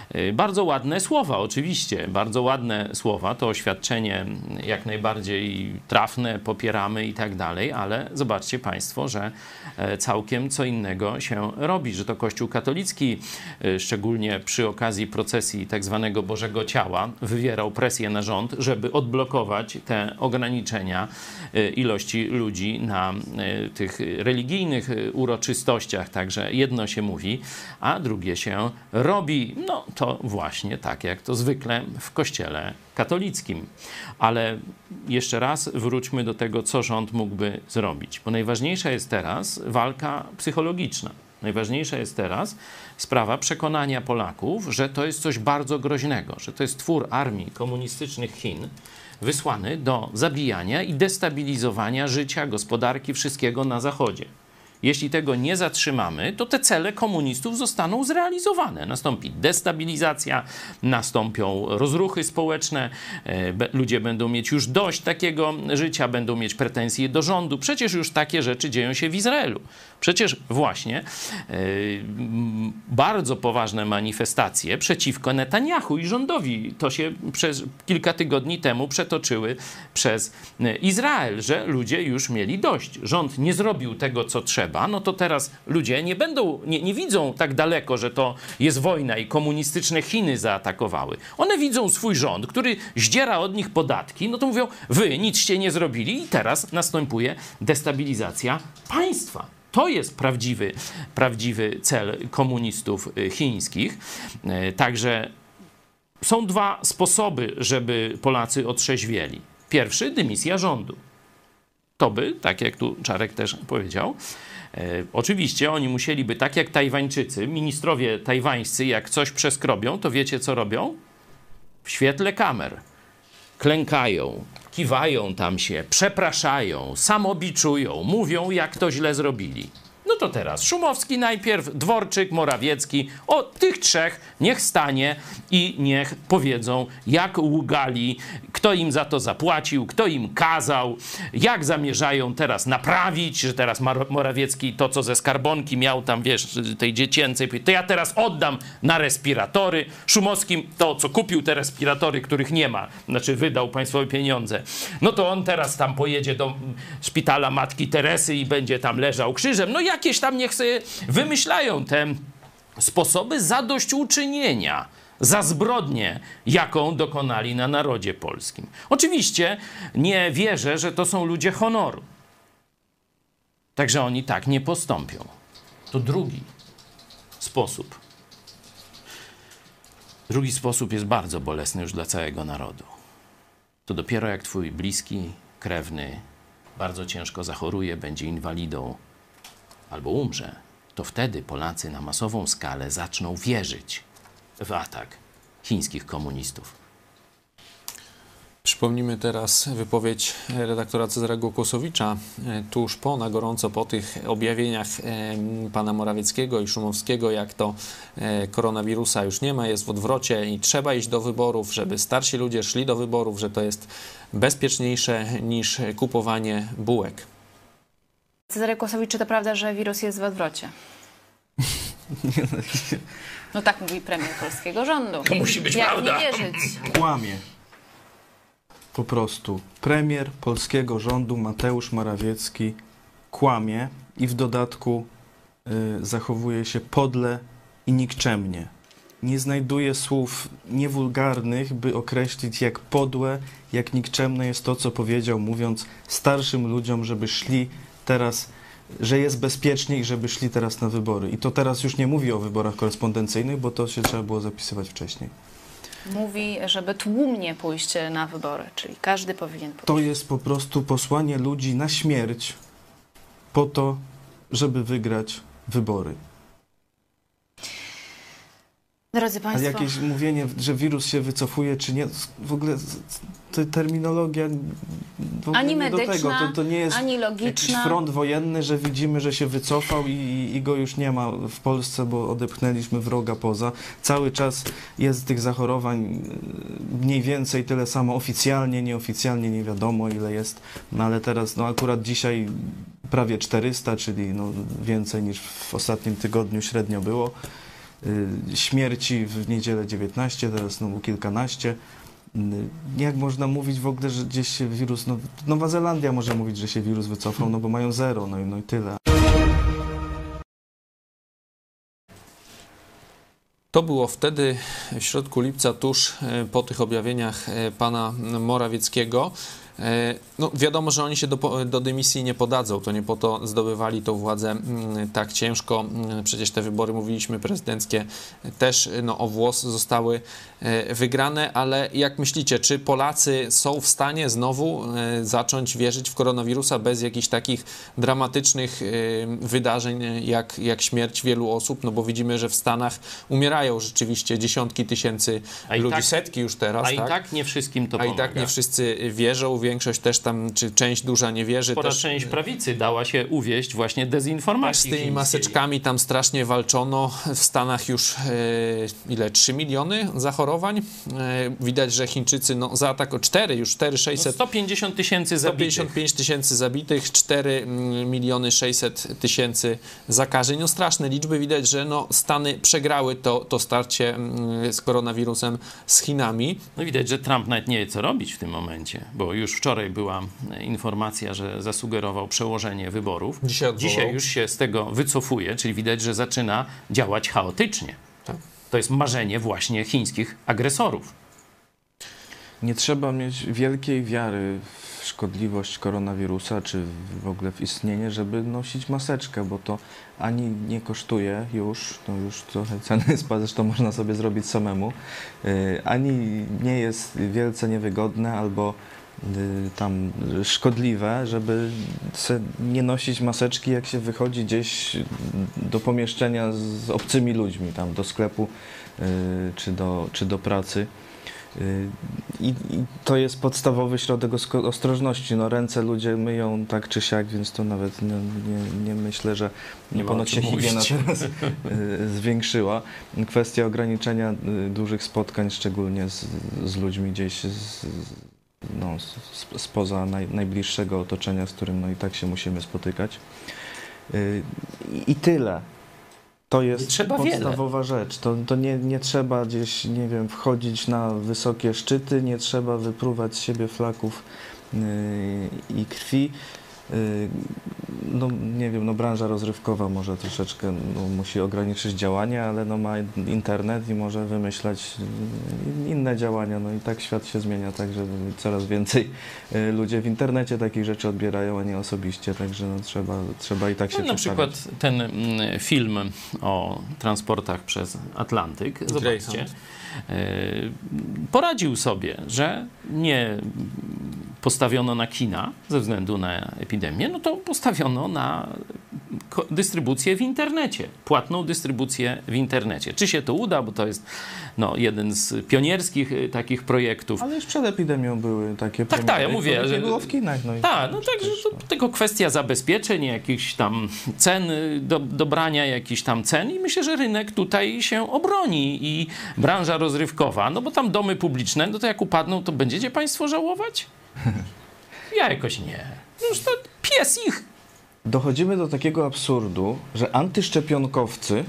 Bardzo ładne słowa, oczywiście, bardzo ładne słowa, to oświadczenie jak najbardziej trafne, popieramy i tak dalej, ale zobaczcie Państwo, że całkiem co innego się robi, że to Kościół katolicki, szczególnie przy okazji procesji tak zwanego Bożego Ciała, wywierał presję na rząd, żeby odblokować te ograniczenia ilości ludzi na tych religijnych uroczystościach. Także jedno się mówi, a drugie się robi. No to właśnie tak, jak to zwykle w Kościele katolickim. Ale jeszcze raz wróćmy do tego, co rząd mógłby zrobić. Bo najważniejsza jest teraz walka psychologiczna. Najważniejsza jest teraz sprawa przekonania Polaków, że to jest coś bardzo groźnego, że to jest twór armii komunistycznych Chin wysłany do zabijania i destabilizowania życia, gospodarki, wszystkiego na Zachodzie. Jeśli tego nie zatrzymamy, to te cele komunistów zostaną zrealizowane. Nastąpi destabilizacja, nastąpią rozruchy społeczne, ludzie będą mieć już dość takiego życia, będą mieć pretensje do rządu. Przecież już takie rzeczy dzieją się w Izraelu. Przecież właśnie yy, bardzo poważne manifestacje przeciwko Netanyahu i rządowi, to się przez kilka tygodni temu przetoczyły przez Izrael, że ludzie już mieli dość. Rząd nie zrobił tego, co trzeba, no to teraz ludzie nie będą, nie, nie widzą tak daleko, że to jest wojna i komunistyczne Chiny zaatakowały. One widzą swój rząd, który zdziera od nich podatki, no to mówią, wy nicście nie zrobili i teraz następuje destabilizacja państwa. To jest prawdziwy, prawdziwy cel komunistów chińskich. Także są dwa sposoby, żeby Polacy otrzeźwieli. Pierwszy, dymisja rządu. To by, tak jak tu Czarek też powiedział, e, oczywiście oni musieliby, tak jak Tajwańczycy, ministrowie tajwańscy, jak coś przeskrobią, to wiecie co robią? W świetle kamer klękają, kiwają tam się, przepraszają, samobiczują, mówią, jak to źle zrobili. No to teraz Szumowski najpierw, Dworczyk, Morawiecki, o tych trzech niech stanie i niech powiedzą, jak łgali, kto im za to zapłacił, kto im kazał, jak zamierzają teraz naprawić, że teraz Morawiecki to, co ze skarbonki miał tam, wiesz, tej dziecięcej, to ja teraz oddam na respiratory. Szumowski to, co kupił te respiratory, których nie ma, znaczy wydał państwowe pieniądze, no to on teraz tam pojedzie do szpitala Matki Teresy i będzie tam leżał krzyżem. No jakieś tam niech sobie wymyślają te sposoby zadośćuczynienia za zbrodnię, jaką dokonali na narodzie polskim. Oczywiście nie wierzę, że to są ludzie honoru. Także oni tak nie postąpią. To drugi sposób. Drugi sposób jest bardzo bolesny już dla całego narodu. To dopiero jak twój bliski, krewny bardzo ciężko zachoruje, będzie inwalidą albo umrze, to wtedy Polacy na masową skalę zaczną wierzyć w atak chińskich komunistów.
Przypomnijmy teraz wypowiedź redaktora Cezarego Kłosowicza tuż po, na gorąco po tych objawieniach pana Morawieckiego i Szumowskiego, jak to koronawirusa już nie ma, jest w odwrocie i trzeba iść do wyborów, żeby starsi ludzie szli do wyborów, że to jest bezpieczniejsze niż kupowanie bułek.
Cezary Kłosowicz, czy to prawda, że wirus jest w odwrocie? No tak mówi premier polskiego rządu.
To musi być
Jak
prawda.
nie wierzyć?
Kłamie. Po prostu. Premier polskiego rządu Mateusz Morawiecki kłamie i w dodatku y, zachowuje się podle i nikczemnie. Nie znajduje słów niewulgarnych, by określić, jak podłe, jak nikczemne jest to, co powiedział, mówiąc starszym ludziom, żeby szli teraz, że jest bezpiecznie i żeby szli teraz na wybory. I to teraz już nie mówi o wyborach korespondencyjnych, bo to się trzeba było zapisywać wcześniej.
Mówi, żeby tłumnie pójść na wybory, czyli każdy powinien pójść.
To jest po prostu posłanie ludzi na śmierć po to, żeby wygrać wybory.
Drodzy
A
Państwo,
jakieś mówienie, że wirus się wycofuje, czy nie, w ogóle to terminologia w ogóle
ani
nie do
medyczna,
tego. To, to nie jest
ani
jakiś
logiczna.
front wojenny, że widzimy, że się wycofał i, i go już nie ma w Polsce, bo odepchnęliśmy wroga poza. Cały czas jest tych zachorowań mniej więcej tyle samo, oficjalnie, nieoficjalnie nie wiadomo ile jest, no ale teraz, no akurat dzisiaj prawie czterysta, czyli no więcej niż w ostatnim tygodniu średnio było. y, śmierci w niedzielę dziewiętnaście, teraz znowu kilkanaście. Y, jak można mówić w ogóle, że gdzieś się wirus, no Nowa Zelandia może mówić, że się wirus wycofał, no bo mają zero, no i, no i tyle.
To było wtedy w środku lipca, tuż po tych objawieniach pana Morawieckiego. No, wiadomo, że oni się do, do dymisji nie podadzą, to nie po to zdobywali tą władzę tak ciężko. Przecież te wybory, mówiliśmy, prezydenckie też no, o włos zostały wygrane, ale jak myślicie, czy Polacy są w stanie znowu zacząć wierzyć w koronawirusa bez jakichś takich dramatycznych wydarzeń jak, jak śmierć wielu osób? No bo widzimy, że w Stanach umierają rzeczywiście dziesiątki tysięcy ludzi, tak, setki już teraz.
A
tak?
i tak nie wszystkim to
A
pomaga.
i tak nie wszyscy wierzą, większość też tam, czy część duża nie wierzy.
Spora
też
część prawicy dała się uwieść właśnie dezinformacji
z tymi
chińskiej.
maseczkami tam strasznie walczono. W Stanach już e, ile? trzy miliony zachorowań. E, widać, że Chińczycy no, za atak o cztery, już cztery tysiące sześćset.
No sto pięćdziesiąt tysięcy
sto pięćdziesiąt pięć tysięcy zabitych, cztery miliony sześćset tysięcy zakażeń. No straszne liczby. Widać, że no, Stany przegrały to, to starcie z koronawirusem z Chinami.
No widać, że Trump nawet nie wie, co robić w tym momencie, bo już wczoraj była informacja, że zasugerował przełożenie wyborów.
Dzisiaj,
Dzisiaj już się z tego wycofuje, czyli widać, że zaczyna działać chaotycznie.
Tak.
To jest marzenie właśnie chińskich agresorów.
Nie trzeba mieć wielkiej wiary w szkodliwość koronawirusa, czy w ogóle w istnienie, żeby nosić maseczkę, bo to ani nie kosztuje już, no już trochę ceny spadły, zresztą można sobie zrobić samemu, ani nie jest wielce niewygodne albo tam szkodliwe, żeby nie nosić maseczki, jak się wychodzi gdzieś do pomieszczenia z obcymi ludźmi, tam do sklepu czy do, czy do pracy. I, I to jest podstawowy środek ostrożności. No, ręce ludzie myją tak czy siak, więc to nawet nie, nie, nie myślę, że
nie
ponoć się higiena teraz zwiększyła. Kwestia ograniczenia dużych spotkań, szczególnie z, z ludźmi gdzieś z, no, spoza naj, najbliższego otoczenia, z którym no, i tak się musimy spotykać. I, i tyle. To jest
trzeba
podstawowa
wiele.
rzecz. To, to nie, nie trzeba gdzieś, nie wiem, wchodzić na wysokie szczyty, nie trzeba wypruwać z siebie flaków yy, i krwi. Yy, no nie wiem, no branża rozrywkowa może troszeczkę no, musi ograniczyć działania, ale no ma internet i może wymyślać inne działania. No i tak świat się zmienia, tak, że coraz więcej yy, ludzie w internecie takich rzeczy odbierają, a nie osobiście, także no, trzeba, trzeba i tak się
no, na
przestawiać.
przykład ten mm, film o transportach przez Atlantyk, zobaczcie, yy, poradził sobie, że nie postawiono na kina ze względu na epidemię, no to postawiono na dystrybucję w internecie, płatną dystrybucję w internecie. Czy się to uda, bo to jest no, jeden z pionierskich takich projektów.
Ale już przed epidemią były takie
Tak, tak, ja mówię, że...
nie było w kinach. No
tak, no także to tylko kwestia zabezpieczeń, jakichś tam cen, do, dobrania jakichś tam cen i myślę, że rynek tutaj się obroni i branża rozrywkowa, no bo tam domy publiczne, no to jak upadną, to będziecie państwo żałować? Ja jakoś nie. Już to pies ich.
Dochodzimy do takiego absurdu, że antyszczepionkowcy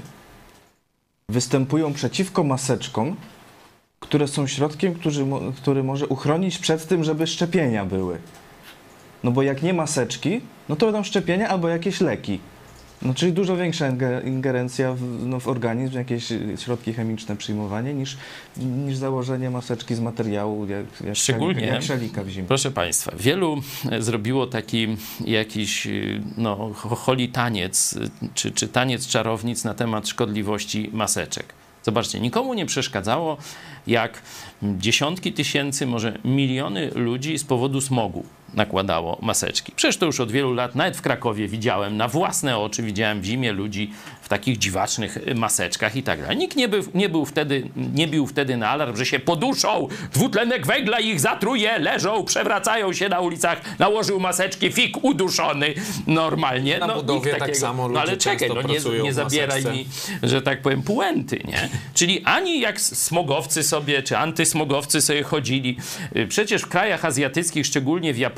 występują przeciwko maseczkom, które są środkiem, który, który może uchronić przed tym, żeby szczepienia były. No bo jak nie maseczki, no to będą szczepienia albo jakieś leki. No czyli dużo większa ingerencja w, no, w organizm, jakieś środki chemiczne przyjmowanie, niż, niż założenie maseczki z materiału, jak, jak,
Szczególnie,
jak szalika w zimie.
Proszę Państwa, wielu zrobiło taki jakiś no, holi taniec, czy, czy taniec czarownic na temat szkodliwości maseczek. Zobaczcie, nikomu nie przeszkadzało, jak dziesiątki tysięcy, może miliony ludzi z powodu smogu nakładało maseczki. Przecież to już od wielu lat, nawet w Krakowie widziałem, na własne oczy widziałem w zimie ludzi w takich dziwacznych maseczkach i tak dalej. Nikt nie był, nie był wtedy, nie bił wtedy na alarm, że się poduszą, dwutlenek węgla ich zatruje, leżą, przewracają się na ulicach, nałożył maseczki, fik uduszony normalnie.
Na
no,
budowie tak
takiego,
samo ludzie
no ale czekaj, no nie, nie zabieraj mi, że tak powiem, puenty, nie? Czyli ani jak smogowcy sobie, czy antysmogowcy sobie chodzili, przecież w krajach azjatyckich, szczególnie w Japonii,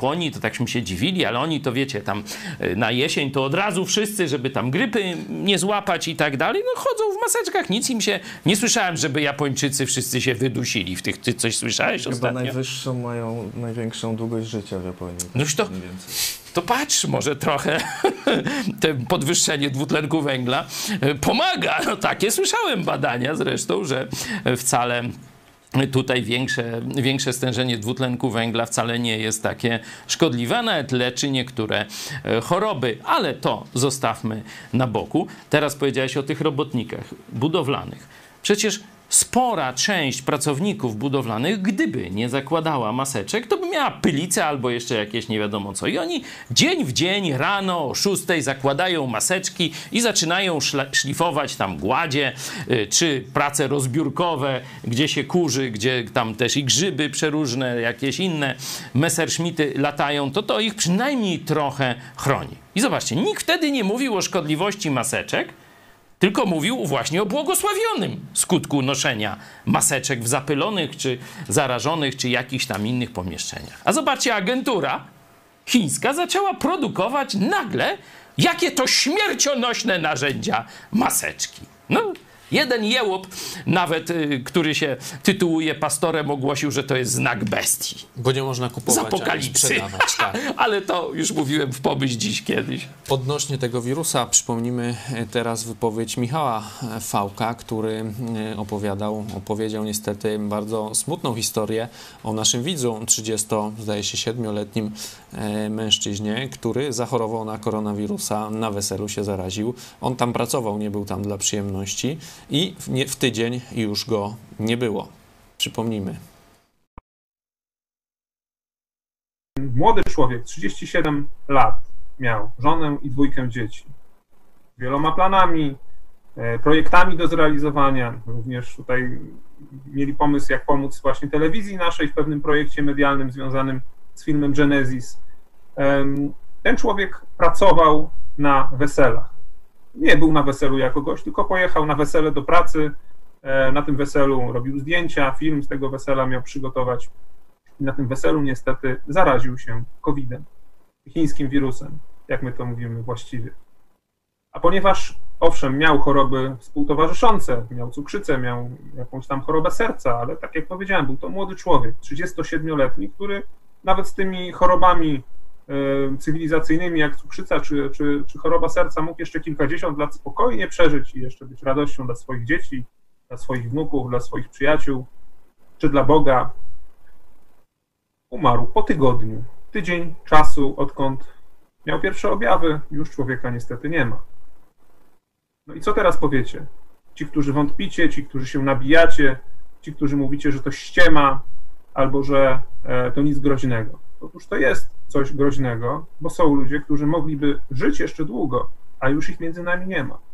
Japonii, to takśmy się dziwili, ale oni to wiecie, tam na jesień to od razu wszyscy, żeby tam grypy nie złapać i tak dalej, no chodzą w maseczkach, nic im się... Nie słyszałem, żeby Japończycy wszyscy się wydusili w tych... Ty coś słyszałeś
Chyba
ostatnio?
najwyższą mają, największą długość życia w Japonii.
No już to...
Mniej więcej.
To patrz, może trochę to podwyższenie dwutlenku węgla pomaga. No takie słyszałem badania zresztą, że wcale tutaj większe, większe stężenie dwutlenku węgla wcale nie jest takie szkodliwe, a nawet leczy niektóre choroby. Ale to zostawmy na boku. Teraz powiedziałeś o tych robotnikach budowlanych. Przecież spora część pracowników budowlanych, gdyby nie zakładała maseczek, to by miała pylicę albo jeszcze jakieś nie wiadomo co. I oni dzień w dzień rano o szóstej zakładają maseczki i zaczynają szla- szlifować tam gładzie, y, czy prace rozbiórkowe, gdzie się kurzy, gdzie tam też i grzyby przeróżne, jakieś inne Messerschmitty latają, to to ich przynajmniej trochę chroni. I zobaczcie, nikt wtedy nie mówił o szkodliwości maseczek, tylko mówił właśnie o błogosławionym skutku noszenia maseczek w zapylonych, czy zarażonych, czy jakichś tam innych pomieszczeniach. A zobaczcie, agentura chińska zaczęła produkować nagle jakie to śmiercionośne narzędzia maseczki. No, jeden jełop nawet, y, który się tytułuje pastorem, ogłosił, że to jest znak bestii.
Bo nie można
Z
kupować ani
apokalipsy.
sprzedawać. Tak.
Ale to już mówiłem w pomyśl dziś kiedyś.
Odnośnie tego wirusa przypomnimy teraz wypowiedź Michała Fałka, który opowiadał, opowiedział niestety bardzo smutną historię o naszym widzu, trzydziesto, zdaje się, siedmioletnim mężczyźnie, który zachorował na koronawirusa, na weselu się zaraził. On tam pracował, nie był tam dla przyjemności i w, nie, w tydzień już go nie było. Przypomnijmy.
Młody człowiek, trzydzieści siedem lat, miał żonę i dwójkę dzieci. Wieloma planami, projektami do zrealizowania. Również tutaj mieli pomysł, jak pomóc właśnie telewizji naszej w pewnym projekcie medialnym związanym z filmem Genesis. Ten człowiek pracował na weselach. Nie był na weselu jako gość, tylko pojechał na wesele do pracy. Na tym weselu robił zdjęcia, film z tego wesela miał przygotować. I na tym weselu niestety zaraził się kowidem, chińskim wirusem, jak my to mówimy właściwie. A ponieważ, owszem, miał choroby współtowarzyszące, miał cukrzycę, miał jakąś tam chorobę serca, ale tak jak powiedziałem, był to młody człowiek, trzydziestosiedmioletni, który nawet z tymi chorobami y, cywilizacyjnymi, jak cukrzyca czy, czy, czy choroba serca, mógł jeszcze kilkadziesiąt lat spokojnie przeżyć i jeszcze być radością dla swoich dzieci, dla swoich wnuków, dla swoich przyjaciół, czy dla Boga. Umarł po tygodniu, tydzień czasu, odkąd miał pierwsze objawy, już człowieka niestety nie ma. No i co teraz powiecie? Ci, którzy wątpicie, ci, którzy się nabijacie, ci, którzy mówicie, że to ściema, albo że e, to nic groźnego. Otóż to jest coś groźnego, bo są ludzie, którzy mogliby żyć jeszcze długo, a już ich między nami nie ma.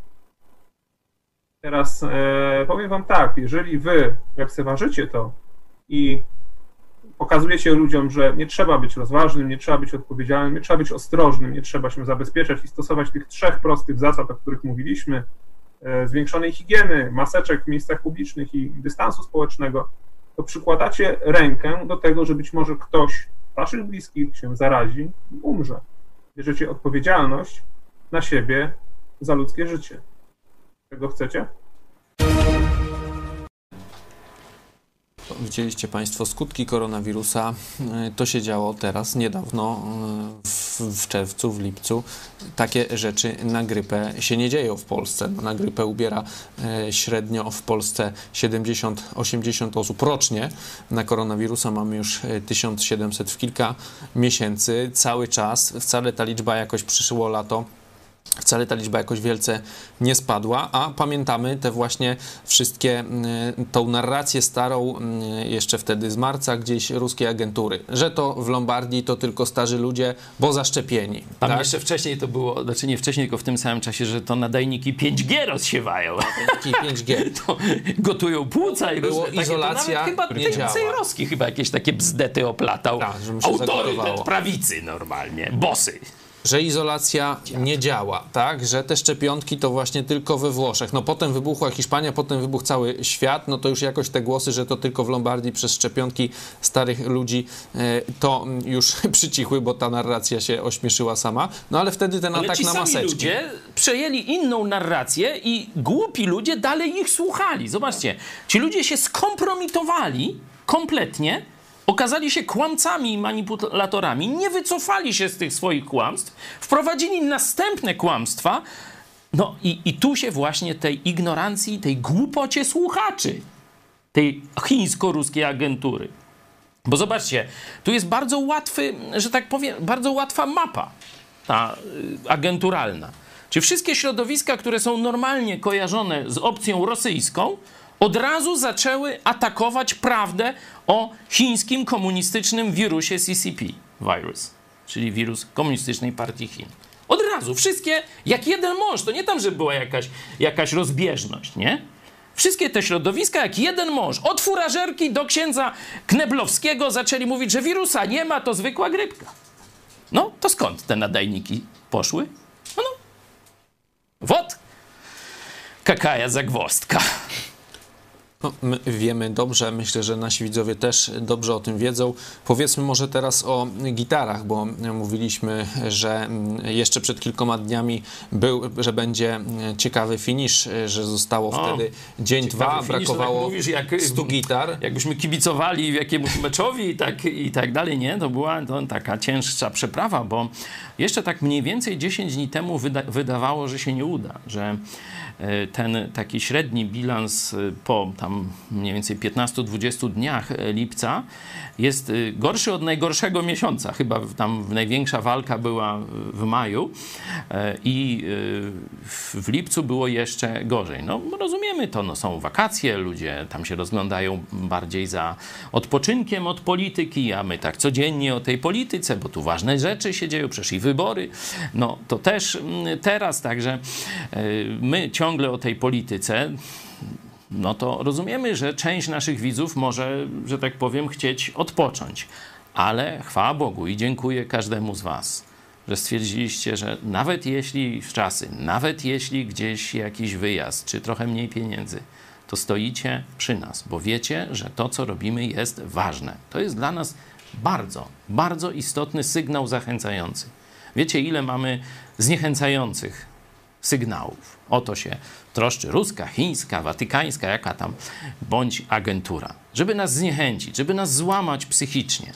Teraz e, powiem wam tak, jeżeli wy lekceważycie to i pokazujecie ludziom, że nie trzeba być rozważnym, nie trzeba być odpowiedzialnym, nie trzeba być ostrożnym, nie trzeba się zabezpieczać i stosować tych trzech prostych zasad, o których mówiliśmy, zwiększonej higieny, maseczek w miejscach publicznych i dystansu społecznego, to przykładacie rękę do tego, że być może ktoś z waszych bliskich się zarazi i umrze. Bierzecie odpowiedzialność na siebie za ludzkie życie. Tego chcecie?
Widzieliście Państwo skutki koronawirusa. To się działo teraz, niedawno, w, w czerwcu, w lipcu. Takie rzeczy na grypę się nie dzieją w Polsce. No, na grypę ubiera e, średnio w Polsce siedemdziesiąt osiemdziesiąt osób rocznie. Na koronawirusa mamy już tysiąc siedemset w kilka miesięcy. Cały czas, wcale ta liczba jakoś przyszło lato. Wcale ta liczba jakoś wielce nie spadła, a pamiętamy te właśnie wszystkie, tą narrację starą jeszcze wtedy z marca gdzieś ruskiej agentury, że to w Lombardii to tylko starzy ludzie, bo zaszczepieni.
Tam
tak?
jeszcze wcześniej to było, znaczy nie wcześniej, tylko w tym samym czasie, że to nadajniki pięć G rozsiewają.
Nadajniki pięć G.
To gotują płuca i
było
różne
izolacja,
takie, to nawet chyba
nie działa.
Cejrowski chyba jakieś takie bzdety oplatał.
Tak, żeby się
Autorytet
zagotowało.
prawicy normalnie, bosy.
że izolacja nie działa, tak? Że te szczepionki to właśnie tylko we Włoszech. No potem wybuchła Hiszpania, potem wybuchł cały świat, no to już jakoś te głosy, że to tylko w Lombardii przez szczepionki starych ludzi to już przycichły, bo ta narracja się ośmieszyła sama. No ale wtedy ten
ale
atak
ci
na
sami
maseczki.
Ludzie przejęli inną narrację i głupi ludzie dalej ich słuchali. Zobaczcie, ci ludzie się skompromitowali kompletnie, okazali się kłamcami i manipulatorami, nie wycofali się z tych swoich kłamstw, wprowadzili następne kłamstwa, no i, i tu się właśnie tej ignorancji, tej głupocie słuchaczy, tej chińsko-ruskiej agentury. Bo zobaczcie, tu jest bardzo łatwy, że tak powiem, bardzo łatwa mapa ta y, agenturalna. Czy wszystkie środowiska, które są normalnie kojarzone z opcją rosyjską, od razu zaczęły atakować prawdę o chińskim komunistycznym wirusie C C P virus, czyli wirus Komunistycznej Partii Chin. Od razu, wszystkie jak jeden mąż, to nie tam, że była jakaś, jakaś rozbieżność, nie? Wszystkie te środowiska jak jeden mąż, od furażerki do księdza Kneblowskiego zaczęli mówić, że wirusa nie ma, to zwykła grypka. No, to skąd te nadajniki poszły? No, no. Wot, kakaja zagwozdka.
No, my wiemy dobrze, myślę, że nasi widzowie też dobrze o tym wiedzą. Powiedzmy może teraz o gitarach, bo mówiliśmy, że jeszcze przed kilkoma dniami był, że będzie ciekawy finisz, że zostało o, wtedy dzień, dwa, finish, brakowało tak mówisz, jak, stu gitar.
Jakbyśmy kibicowali jakiemuś meczowi i tak, i tak dalej, nie? To była to taka cięższa przeprawa, bo jeszcze tak mniej więcej dziesięć dni temu wyda wydawało, że się nie uda, że ten taki średni bilans po tam mniej więcej piętnastu dwudziestu dniach lipca jest gorszy od najgorszego miesiąca. Chyba tam największa walka była w maju i w lipcu było jeszcze gorzej. No rozumiemy to, no, są wakacje, ludzie tam się rozglądają bardziej za odpoczynkiem od polityki, a my tak codziennie o tej polityce, bo tu ważne rzeczy się dzieją, przecież i wybory. No to też teraz, także my ciągle o tej polityce, no to rozumiemy, że część naszych widzów może, że tak powiem, chcieć odpocząć. Ale chwała Bogu i dziękuję każdemu z was, że stwierdziliście, że nawet jeśli w czasy, nawet jeśli gdzieś jakiś wyjazd, czy trochę mniej pieniędzy, to stoicie przy nas, bo wiecie, że to, co robimy, jest ważne. To jest dla nas bardzo, bardzo istotny sygnał zachęcający. Wiecie, ile mamy zniechęcających sygnałów. O to się troszczy ruska, chińska, watykańska, jaka tam bądź agentura. Żeby nas zniechęcić, żeby nas złamać psychicznie.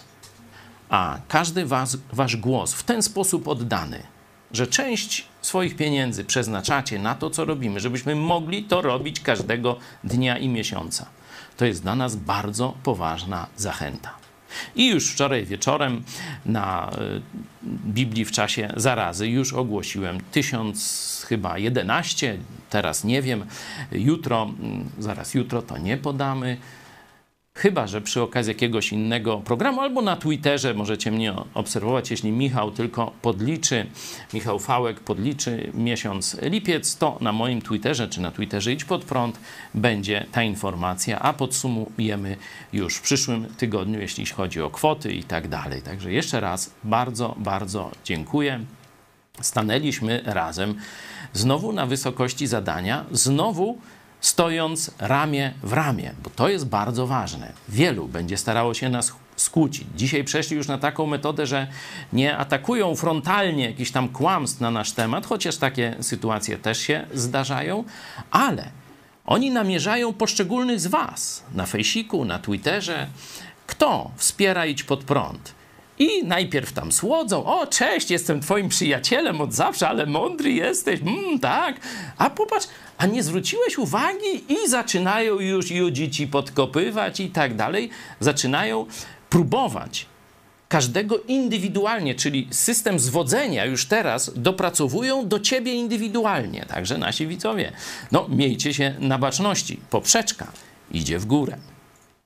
A każdy was, wasz głos w ten sposób oddany, że część swoich pieniędzy przeznaczacie na to, co robimy, żebyśmy mogli to robić każdego dnia i miesiąca. To jest dla nas bardzo poważna zachęta. I już wczoraj wieczorem na Biblii w czasie zarazy już ogłosiłem tysiąc chyba jedenaście, teraz nie wiem, jutro, zaraz jutro to nie podamy, chyba że przy okazji jakiegoś innego programu albo na Twitterze możecie mnie obserwować, jeśli Michał tylko podliczy, Michał Fałek podliczy miesiąc lipiec, to na moim Twitterze czy na Twitterze Idź Pod Prąd będzie ta informacja, a podsumujemy już w przyszłym tygodniu, jeśli chodzi o kwoty i tak dalej. Także jeszcze raz bardzo, bardzo dziękuję. Stanęliśmy razem znowu na wysokości zadania, znowu stojąc ramię w ramię, bo to jest bardzo ważne. Wielu będzie starało się nas skłócić. Dzisiaj przeszli już na taką metodę, że nie atakują frontalnie jakichś tam kłamstw na nasz temat, chociaż takie sytuacje też się zdarzają, ale oni namierzają poszczególnych z was na Fejsiku, na Twitterze. Kto wspiera Idź Pod Prąd? I najpierw tam słodzą, o cześć, jestem twoim przyjacielem od zawsze, ale mądry jesteś, mm, tak. A popatrz, a nie zwróciłeś uwagi? I zaczynają już judzici podkopywać i tak dalej. Zaczynają próbować każdego indywidualnie, czyli system zwodzenia już teraz dopracowują do ciebie indywidualnie. Także nasi widzowie, no miejcie się na baczności, poprzeczka idzie w górę.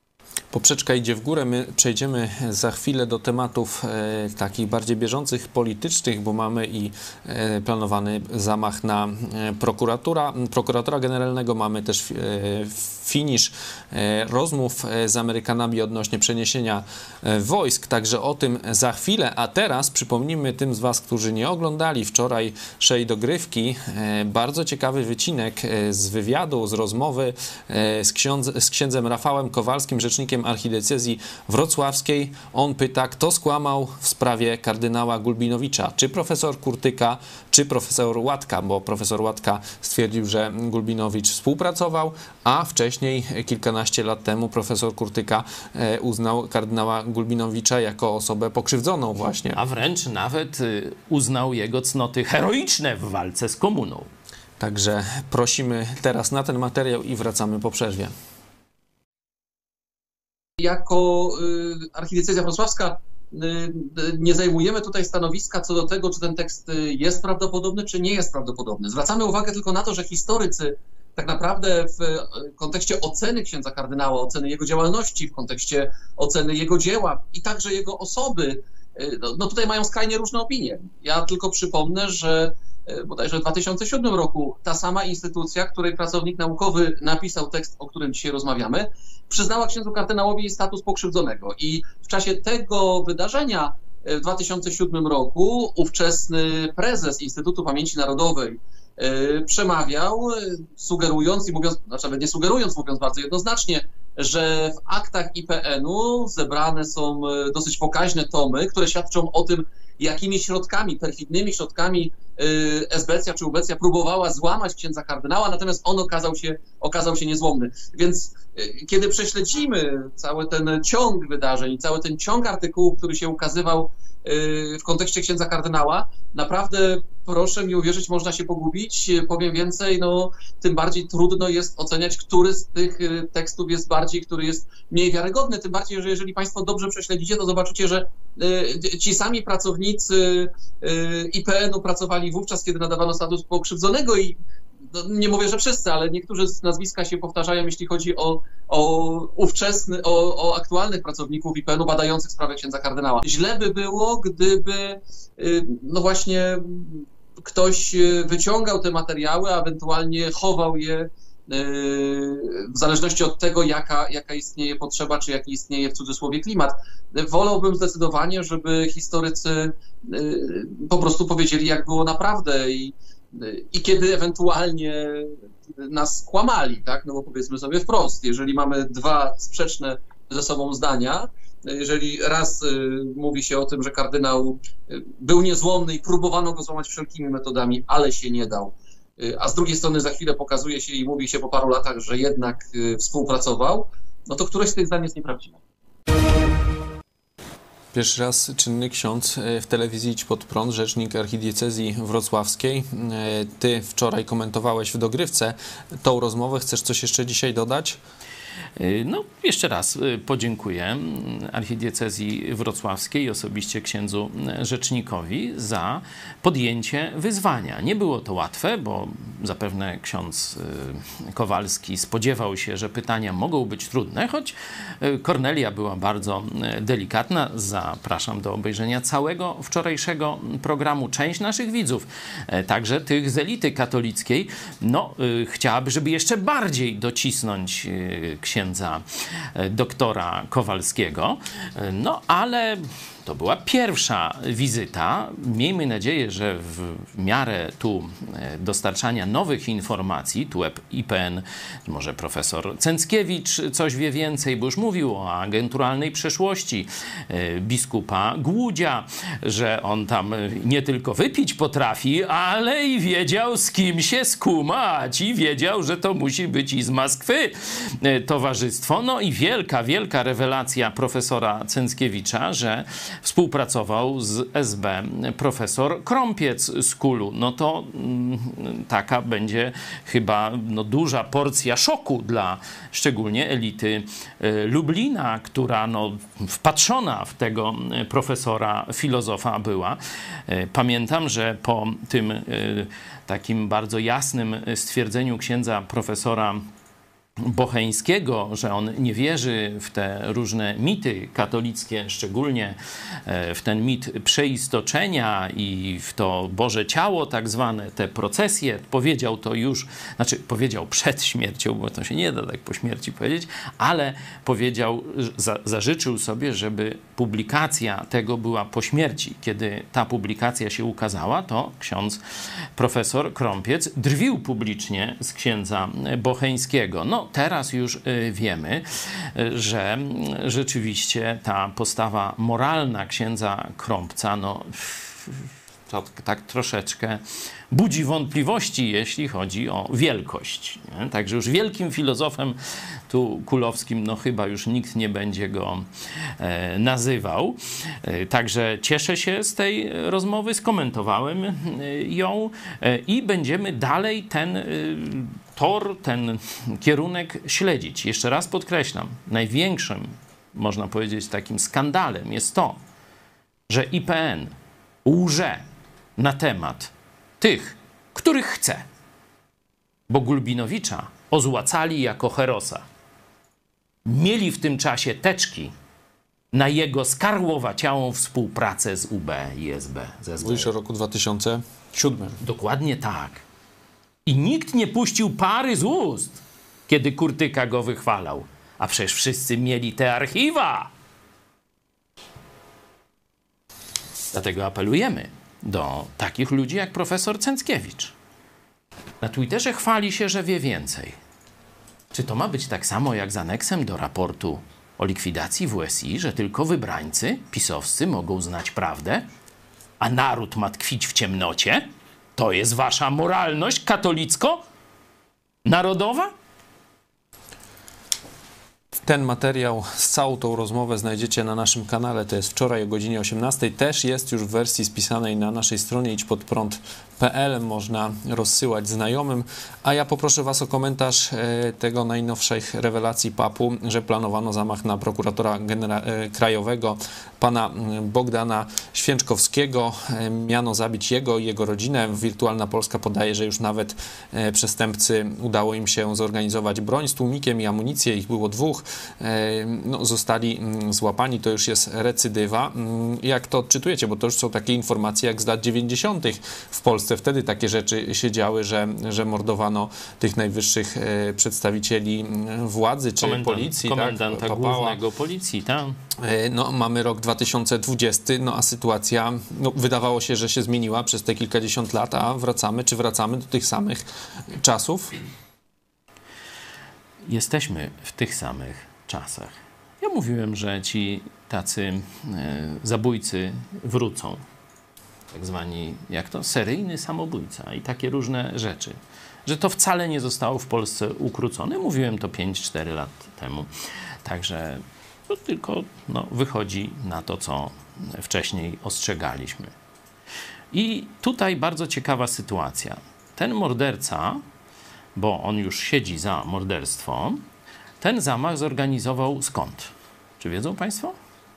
Poprzeczka idzie w górę. My przejdziemy za chwilę do tematów e, takich bardziej bieżących, politycznych, bo mamy i e, planowany zamach na e, prokuratura, prokuratora generalnego. Mamy też e, finisz e, rozmów e, z Amerykanami odnośnie przeniesienia e, wojsk. Także o tym za chwilę. A teraz przypomnijmy tym z Was, którzy nie oglądali wczorajszej dogrywki, e, bardzo ciekawy wycinek e, z wywiadu, z rozmowy e, z, ksiądz, z księdzem Rafałem Kowalskim, rzecznikiem archidiecezji wrocławskiej. On pyta, kto skłamał w sprawie kardynała Gulbinowicza, czy profesor Kurtyka, czy profesor Łatka, bo profesor Łatka stwierdził, że Gulbinowicz współpracował, a wcześniej, kilkanaście lat temu, profesor Kurtyka uznał kardynała Gulbinowicza jako osobę pokrzywdzoną właśnie.
A wręcz nawet uznał jego cnoty heroiczne w walce z komuną.
Także prosimy teraz na ten materiał i wracamy po przerwie.
Jako y, archidiecezja wrocławska y, y, nie zajmujemy tutaj stanowiska co do tego, czy ten tekst jest prawdopodobny, czy nie jest prawdopodobny. Zwracamy uwagę tylko na to, że historycy tak naprawdę w kontekście oceny księdza kardynała, oceny jego działalności, w kontekście oceny jego dzieła i także jego osoby, y, no, no tutaj mają skrajnie różne opinie. Ja tylko przypomnę, że bodajże w dwa tysiące siódmym roku ta sama instytucja, której pracownik naukowy napisał tekst, o którym dzisiaj rozmawiamy, przyznała księdzu kardynałowi status pokrzywdzonego. I w czasie tego wydarzenia w dwa tysiące siódmym roku ówczesny prezes Instytutu Pamięci Narodowej przemawiał, sugerując i mówiąc, znaczy nawet nie sugerując, mówiąc bardzo jednoznacznie, że w aktach I P N-u zebrane są dosyć pokaźne tomy, które świadczą o tym, jakimi środkami, perfidnymi środkami esbecja czy ubecja próbowała złamać księdza kardynała, natomiast on okazał się, okazał się niezłomny. Więc kiedy prześledzimy cały ten ciąg wydarzeń, cały ten ciąg artykułów, który się ukazywał w kontekście księdza kardynała, naprawdę proszę mi uwierzyć, można się pogubić. Powiem więcej, no tym bardziej trudno jest oceniać, który z tych tekstów jest bardziej, który jest mniej wiarygodny. Tym bardziej, że jeżeli Państwo dobrze prześledzicie, to zobaczycie, że ci sami pracownicy I P N-u pracowali wówczas, kiedy nadawano status pokrzywdzonego i no, nie mówię, że wszyscy, ale niektórzy z nazwiska się powtarzają, jeśli chodzi o, o ówczesny, o, o aktualnych pracowników I P N-u badających sprawę księdza kardynała. Źle by było, gdyby no właśnie ktoś wyciągał te materiały, a ewentualnie chował je w zależności od tego, jaka, jaka istnieje potrzeba, czy jaki istnieje w cudzysłowie klimat. Wolałbym zdecydowanie, żeby historycy po prostu powiedzieli, jak było naprawdę i, i kiedy ewentualnie nas kłamali, tak? No bo powiedzmy sobie wprost, jeżeli mamy dwa sprzeczne ze sobą zdania, jeżeli raz mówi się o tym, że kardynał był niezłomny i próbowano go złamać wszelkimi metodami, ale się nie dał, a z drugiej strony za chwilę pokazuje się i mówi się po paru latach, że jednak współpracował, no to któreś z tych zdań jest nieprawdziwe.
Pierwszy raz czynny ksiądz w telewizji Idź Pod Prąd, rzecznik archidiecezji wrocławskiej. Ty wczoraj komentowałeś w dogrywce tą rozmowę. Chcesz coś jeszcze dzisiaj dodać?
No, jeszcze raz podziękuję archidiecezji wrocławskiej i osobiście księdzu rzecznikowi za podjęcie wyzwania. Nie było to łatwe, bo zapewne ksiądz Kowalski spodziewał się, że pytania mogą być trudne, choć Kornelia była bardzo delikatna. Zapraszam do obejrzenia całego wczorajszego programu. Część naszych widzów, także tych z elity katolickiej, no, chciałaby, żeby jeszcze bardziej docisnąć księdza doktora Kowalskiego, no ale to była pierwsza wizyta. Miejmy nadzieję, że w miarę tu dostarczania nowych informacji, tu I P N, może profesor Cęckiewicz coś wie więcej, bo już mówił o agenturalnej przeszłości biskupa Głudzia, że on tam nie tylko wypić potrafi, ale i wiedział, z kim się skumać i wiedział, że to musi być i z Moskwy towarzystwo. No i wielka, wielka rewelacja profesora Cęckiewicza, że współpracował z S B profesor Krąpiec z Kulu. No to mm, taka będzie chyba no, duża porcja szoku dla szczególnie elity y, Lublina, która no, wpatrzona w tego profesora filozofa była. Y, pamiętam, że po tym y, takim bardzo jasnym stwierdzeniu księdza profesora Bocheńskiego, że on nie wierzy w te różne mity katolickie, szczególnie w ten mit przeistoczenia i w to Boże Ciało tak zwane, te procesje. Powiedział to już, znaczy powiedział przed śmiercią, bo to się nie da tak po śmierci powiedzieć, ale powiedział, za, zażyczył sobie, żeby publikacja tego była po śmierci. Kiedy ta publikacja się ukazała, to ksiądz profesor Krąpiec drwił publicznie z księdza Bocheńskiego. No teraz już wiemy, że rzeczywiście ta postawa moralna księdza Krąpca, no to tak troszeczkę budzi wątpliwości, jeśli chodzi o wielkość. Nie? Także już wielkim filozofem tu Kulowskim, no chyba już nikt nie będzie go e, nazywał. E, także cieszę się z tej rozmowy, skomentowałem e, ją e, i będziemy dalej ten e, tor, ten kierunek śledzić. Jeszcze raz podkreślam, największym, można powiedzieć, takim skandalem jest to, że I P N łże na temat tych, których chce. Bo Gulbinowicza ozłacali jako herosa. Mieli w tym czasie teczki na jego skarłowaciałą współpracę z U B i S B.
Mówisz o roku dwa tysiące siódmym.
Dokładnie tak. I nikt nie puścił pary z ust, kiedy Kurtyka go wychwalał. A przecież wszyscy mieli te archiwa. Dlatego apelujemy do takich ludzi jak profesor Cęckiewicz. Na Twitterze chwali się, że wie więcej. Czy to ma być tak samo jak z aneksem do raportu o likwidacji W S I, że tylko wybrańcy pisowscy mogą znać prawdę, a naród ma tkwić w ciemnocie? To jest wasza moralność katolicko-narodowa?
Ten materiał z całą tą rozmowę znajdziecie na naszym kanale, to jest wczoraj o godzinie osiemnastej. Też jest już w wersji spisanej na naszej stronie idź pod prąd kropka p l. Można rozsyłać znajomym. A ja poproszę was o komentarz tego najnowszych rewelacji papu, że planowano zamach na prokuratora genera- krajowego, pana Bogdana Święczkowskiego. Miano zabić jego i jego rodzinę. Wirtualna Polska podaje, że już nawet przestępcy udało im się zorganizować broń z tłumikiem i amunicję. Ich było dwóch. No, zostali złapani. To już jest recydywa. Jak to odczytujecie? Bo to już są takie informacje jak z lat dziewięćdziesiątych w Polsce. Wtedy takie rzeczy się działy, że, że mordowano tych najwyższych e, przedstawicieli władzy czy
Komendant,
policji.
komendanta
tak,
głównego policji, tak?
E, no, mamy rok dwa tysiące dwudziesty, no a sytuacja no, wydawało się, że się zmieniła przez te kilkadziesiąt lat, a wracamy, czy wracamy do tych samych czasów?
Jesteśmy w tych samych czasach. Ja mówiłem, że ci tacy e, zabójcy wrócą. Tak zwani, jak to, seryjny samobójca i takie różne rzeczy. Że to wcale nie zostało w Polsce ukrócone. Mówiłem to pięć cztery lat temu. Także to tylko no, wychodzi na to, co wcześniej ostrzegaliśmy. I tutaj bardzo ciekawa sytuacja. Ten morderca, bo on już siedzi za morderstwo, ten zamach zorganizował skąd? Czy wiedzą państwo?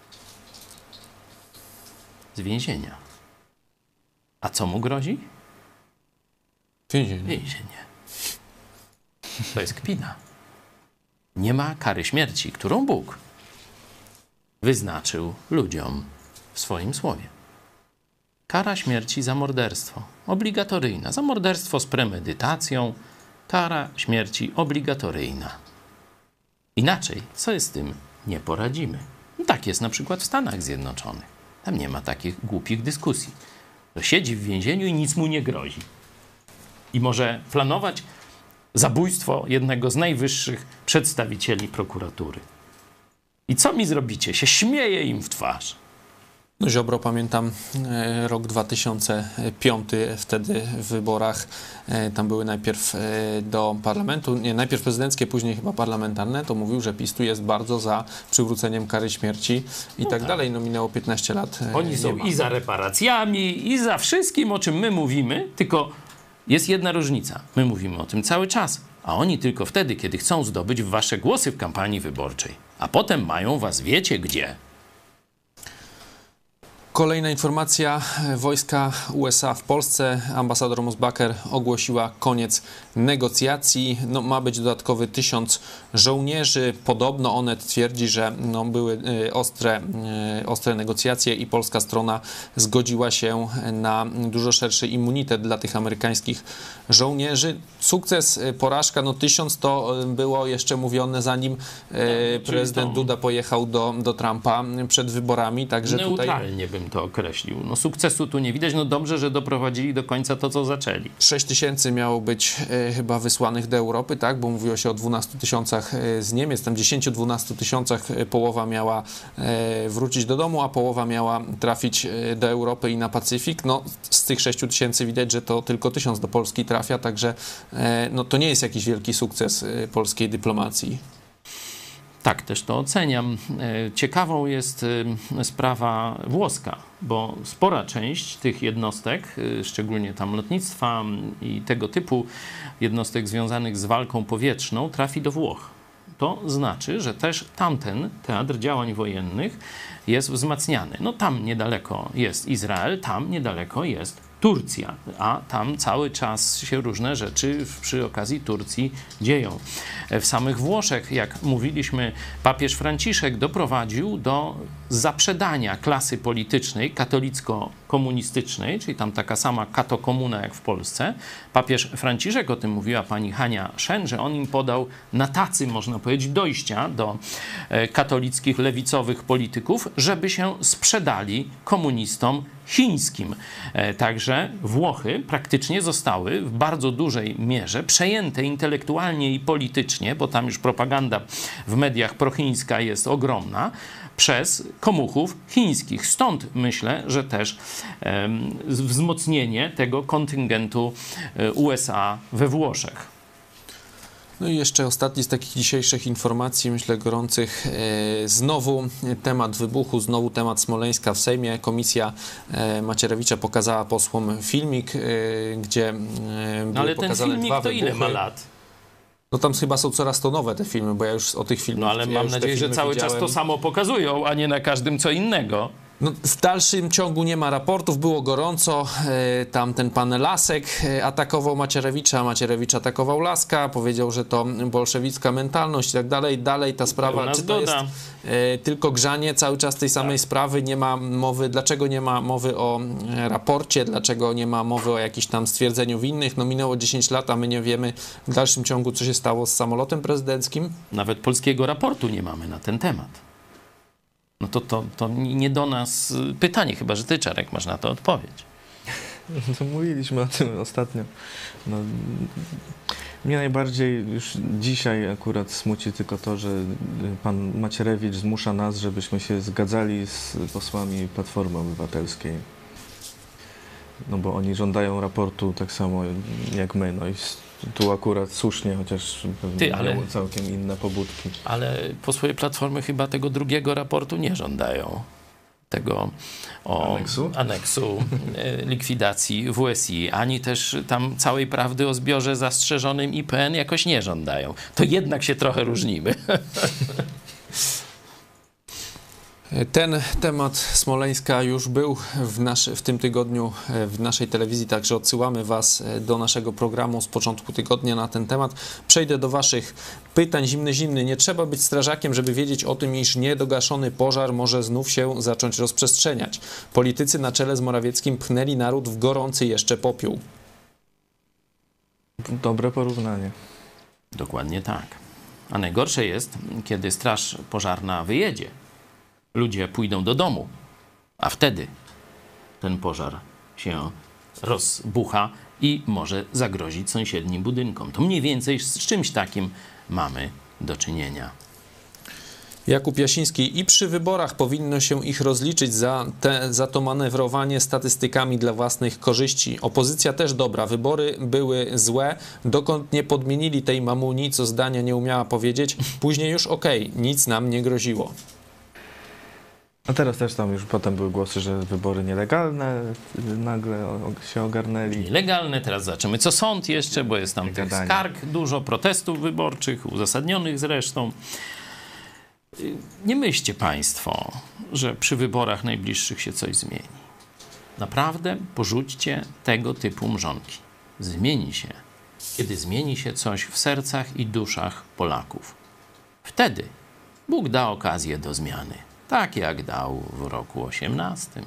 Z więzienia. A co mu grozi?
Więzienie.
Więzienie. To jest kpina. Nie ma kary śmierci, którą Bóg wyznaczył ludziom w swoim słowie. Kara śmierci za morderstwo. Obligatoryjna. Za morderstwo z premedytacją. Kara śmierci obligatoryjna. Inaczej, co jest z tym? Nie poradzimy. Tak jest na przykład w Stanach Zjednoczonych. Tam nie ma takich głupich dyskusji. To siedzi w więzieniu i nic mu nie grozi. I może planować zabójstwo jednego z najwyższych przedstawicieli prokuratury. I co mi zrobicie? Się śmieje im w twarz.
No Ziobro, pamiętam e, rok dwa tysiące piąty, wtedy w wyborach e, tam były najpierw e, do parlamentu, nie, najpierw prezydenckie, później chyba parlamentarne, to mówił, że PiS tu jest bardzo za przywróceniem kary śmierci i no tak, tak dalej. No minęło piętnaście lat. E,
Oni są i za reparacjami, i za wszystkim, o czym my mówimy, tylko jest jedna różnica. My mówimy o tym cały czas, a oni tylko wtedy, kiedy chcą zdobyć wasze głosy w kampanii wyborczej. A potem mają was wiecie gdzie.
Kolejna informacja. Wojska U S A w Polsce. Ambasador Mosbacher ogłosiła koniec negocjacji. No, ma być dodatkowy tysiąc żołnierzy. Podobno Onet twierdzi, że no, były ostre, ostre negocjacje i polska strona zgodziła się na dużo szerszy immunitet dla tych amerykańskich żołnierzy. Sukces, porażka, no tysiąc to było jeszcze mówione, zanim tak, prezydent to... Duda pojechał do, do Trumpa przed wyborami. Także
neutralnie
tutaj...
bym to określił. No sukcesu tu nie widać. No dobrze, że doprowadzili do końca to, co zaczęli.
sześć tysięcy miało być e, chyba wysłanych do Europy, tak? Bo mówiło się o dwunastu tysiącach z Niemiec. Tam dziesięciu do dwunastu tysiącach połowa miała e, wrócić do domu, a połowa miała trafić do Europy i na Pacyfik. No z tych sześciu tysięcy widać, że to tylko tysiąc do Polski trafia, także e, no, to nie jest jakiś wielki sukces e, polskiej dyplomacji.
Tak, też to oceniam. Ciekawą jest sprawa włoska, bo spora część tych jednostek, szczególnie tam lotnictwa i tego typu jednostek związanych z walką powietrzną, trafi do Włoch. To znaczy, że też tamten teatr działań wojennych jest wzmacniany. No tam niedaleko jest Izrael, tam niedaleko jest Turcja, a tam cały czas się różne rzeczy przy okazji Turcji dzieją. W samych Włoszech, jak mówiliśmy, papież Franciszek doprowadził do zaprzedania klasy politycznej katolicko-komunistycznej, czyli tam taka sama katokomuna jak w Polsce. Papież Franciszek, o tym mówiła pani Hania Szen, że on im podał na tacy, można powiedzieć, dojścia do katolickich, lewicowych polityków, żeby się sprzedali komunistom chińskim. Także Włochy praktycznie zostały w bardzo dużej mierze przejęte intelektualnie i politycznie, bo tam już propaganda w mediach prochińska jest ogromna, przez komuchów chińskich. Stąd myślę, że też um, wzmocnienie tego kontyngentu U S A we Włoszech.
No i jeszcze ostatni z takich dzisiejszych informacji, myślę, gorących. E, znowu temat wybuchu, znowu temat Smoleńska w Sejmie. Komisja e, Macierewicza pokazała posłom filmik, e, gdzie e, były
ale ten
pokazane
filmik
dwa
to
wybuchy.
Ile ma lat?
No tam chyba są coraz to nowe te filmy, bo ja już o tych filmach...
No ale
ja
mam nadzieję, że cały
widziałem.
czas to samo pokazują, a nie na każdym co innego.
No, w dalszym ciągu nie ma raportów, było gorąco, e, tam ten pan Lasek e, atakował Macierewicza, Macierewicz atakował Laska, powiedział, że to bolszewicka mentalność i tak dalej, dalej ta sprawa, czy to jest e, tylko grzanie cały czas tej samej tak. sprawy, nie ma mowy, dlaczego nie ma mowy o e, raporcie, dlaczego nie ma mowy o jakimś tam stwierdzeniu winnych, no minęło dziesięć lat, a my nie wiemy w dalszym ciągu, co się stało z samolotem prezydenckim.
Nawet polskiego raportu nie mamy na ten temat. No to, to, to nie do nas pytanie, chyba że ty, Czarek, masz na to odpowiedź.
No, mówiliśmy o tym ostatnio. No, mnie najbardziej już dzisiaj akurat smuci tylko to, że pan Macierewicz zmusza nas, żebyśmy się zgadzali z posłami Platformy Obywatelskiej. No bo oni żądają raportu tak samo jak my. No i tu akurat słusznie, chociaż pewnie ale, miały całkiem inne pobudki.
Ale posłowie Platformy chyba tego drugiego raportu nie żądają. Tego o
aneksu,
aneksu likwidacji W S I, ani też tam całej prawdy o zbiorze zastrzeżonym I P N jakoś nie żądają. To jednak się trochę różnimy.
Ten temat Smoleńska już był w, nasz, w tym tygodniu w naszej telewizji, także odsyłamy Was do naszego programu z początku tygodnia na ten temat. Przejdę do Waszych pytań. Zimny, zimny. Nie trzeba być strażakiem, żeby wiedzieć o tym, iż niedogaszony pożar może znów się zacząć rozprzestrzeniać. Politycy na czele z Morawieckim pchnęli naród w gorący jeszcze popiół.
Dobre porównanie.
Dokładnie tak. A najgorsze jest, kiedy straż pożarna wyjedzie. Ludzie pójdą do domu, a wtedy ten pożar się rozbucha i może zagrozić sąsiednim budynkom. To mniej więcej z czymś takim mamy do czynienia.
Jakub Jasiński. I przy wyborach powinno się ich rozliczyć za, te, za to manewrowanie statystykami dla własnych korzyści. Opozycja też dobra. Wybory były złe. Dokąd nie podmienili tej mamuni, co zdania nie umiała powiedzieć. Później już okej, okay, nic nam nie groziło.
A teraz też tam już potem były głosy, że wybory nielegalne nagle się ogarnęli.
Nielegalne, teraz zobaczymy co sąd jeszcze, bo jest tam tych skarg, dużo protestów wyborczych, uzasadnionych zresztą. Nie myślcie Państwo, że przy wyborach najbliższych się coś zmieni. Naprawdę porzućcie tego typu mrzonki. Zmieni się, kiedy zmieni się coś w sercach i duszach Polaków. Wtedy Bóg da okazję do zmiany, tak jak dał w roku osiemnastym.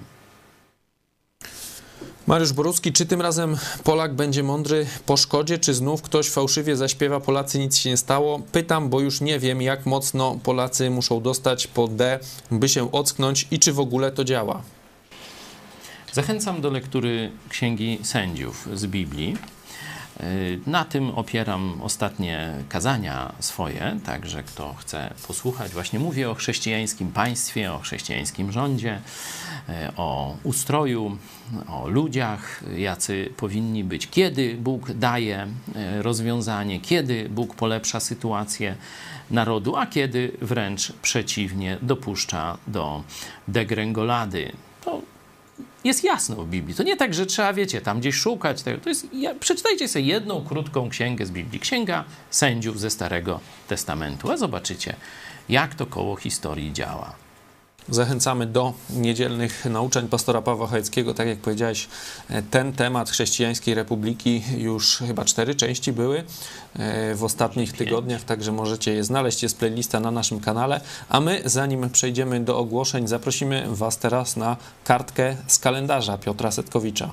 Mariusz Borucki, czy tym razem Polak będzie mądry po szkodzie, czy znów ktoś fałszywie zaśpiewa Polacy, nic się nie stało? Pytam, bo już nie wiem, jak mocno Polacy muszą dostać po D, by się ocknąć i czy w ogóle to działa.
Zachęcam do lektury Księgi Sędziów z Biblii. Na tym opieram ostatnie kazania swoje, także kto chce posłuchać. Właśnie mówię o chrześcijańskim państwie, o chrześcijańskim rządzie, o ustroju, o ludziach, jacy powinni być. Kiedy Bóg daje rozwiązanie, kiedy Bóg polepsza sytuację narodu, a kiedy wręcz przeciwnie dopuszcza do degrengolady. To jest jasno w Biblii. To nie tak, że trzeba, wiecie, tam gdzieś szukać tego. To jest, ja, przeczytajcie sobie jedną krótką księgę z Biblii. Księga Sędziów ze Starego Testamentu, a zobaczycie, jak to koło historii działa.
Zachęcamy do niedzielnych nauczeń pastora Pawła Chojeckiego. Tak jak powiedziałeś, ten temat Chrześcijańskiej Republiki już chyba cztery części były w ostatnich tygodniach, także możecie je znaleźć. Jest playlista na naszym kanale. A my, zanim przejdziemy do ogłoszeń, zaprosimy Was teraz na kartkę z kalendarza Piotra Setkowicza.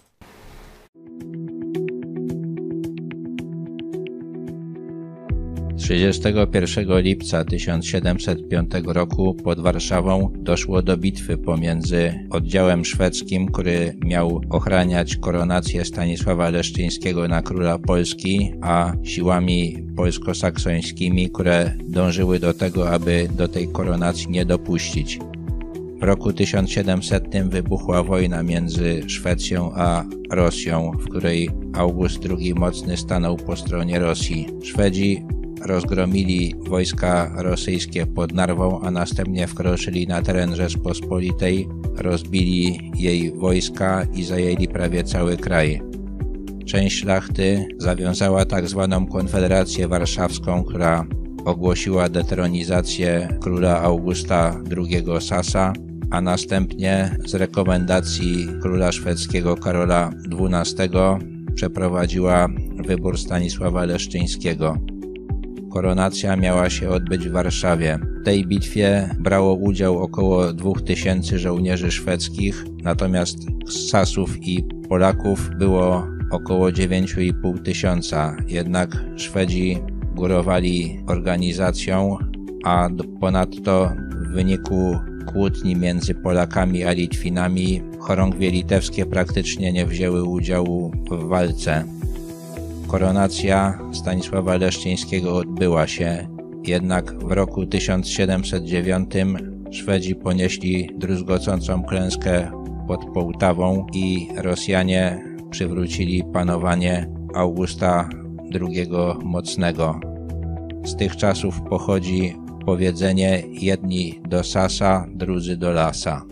trzydziestego pierwszego lipca tysiąc siedemset piątego roku pod Warszawą doszło do bitwy pomiędzy oddziałem szwedzkim, który miał ochraniać koronację Stanisława Leszczyńskiego na króla Polski, a siłami polsko-saksońskimi, które dążyły do tego, aby do tej koronacji nie dopuścić. W roku tysiąc siedemsetnym wybuchła wojna między Szwecją a Rosją, w której August drugi Mocny stanął po stronie Rosji. Szwedzi rozgromili wojska rosyjskie pod Narwą, a następnie wkroczyli na teren Rzeczpospolitej, rozbili jej wojska i zajęli prawie cały kraj. Część szlachty zawiązała tak zwaną Konfederację Warszawską, która ogłosiła detronizację króla Augusta drugiego Sasa, a następnie z rekomendacji króla szwedzkiego Karola dwunastego przeprowadziła wybór Stanisława Leszczyńskiego. Koronacja miała się odbyć w Warszawie. W tej bitwie brało udział około dwóch tysięcy żołnierzy szwedzkich, natomiast z Sasów i Polaków było około dziewięć i pół tysiąca. Jednak Szwedzi górowali organizacją, a ponadto w wyniku kłótni między Polakami a Litwinami chorągwie litewskie praktycznie nie wzięły udziału w walce. Koronacja Stanisława Leszczyńskiego odbyła się, jednak w roku tysiąc siedemset dziewiątym Szwedzi ponieśli druzgocącą klęskę pod Połtawą i Rosjanie przywrócili panowanie Augusta drugiego Mocnego. Z tych czasów pochodzi powiedzenie: jedni do Sasa, drudzy do lasa.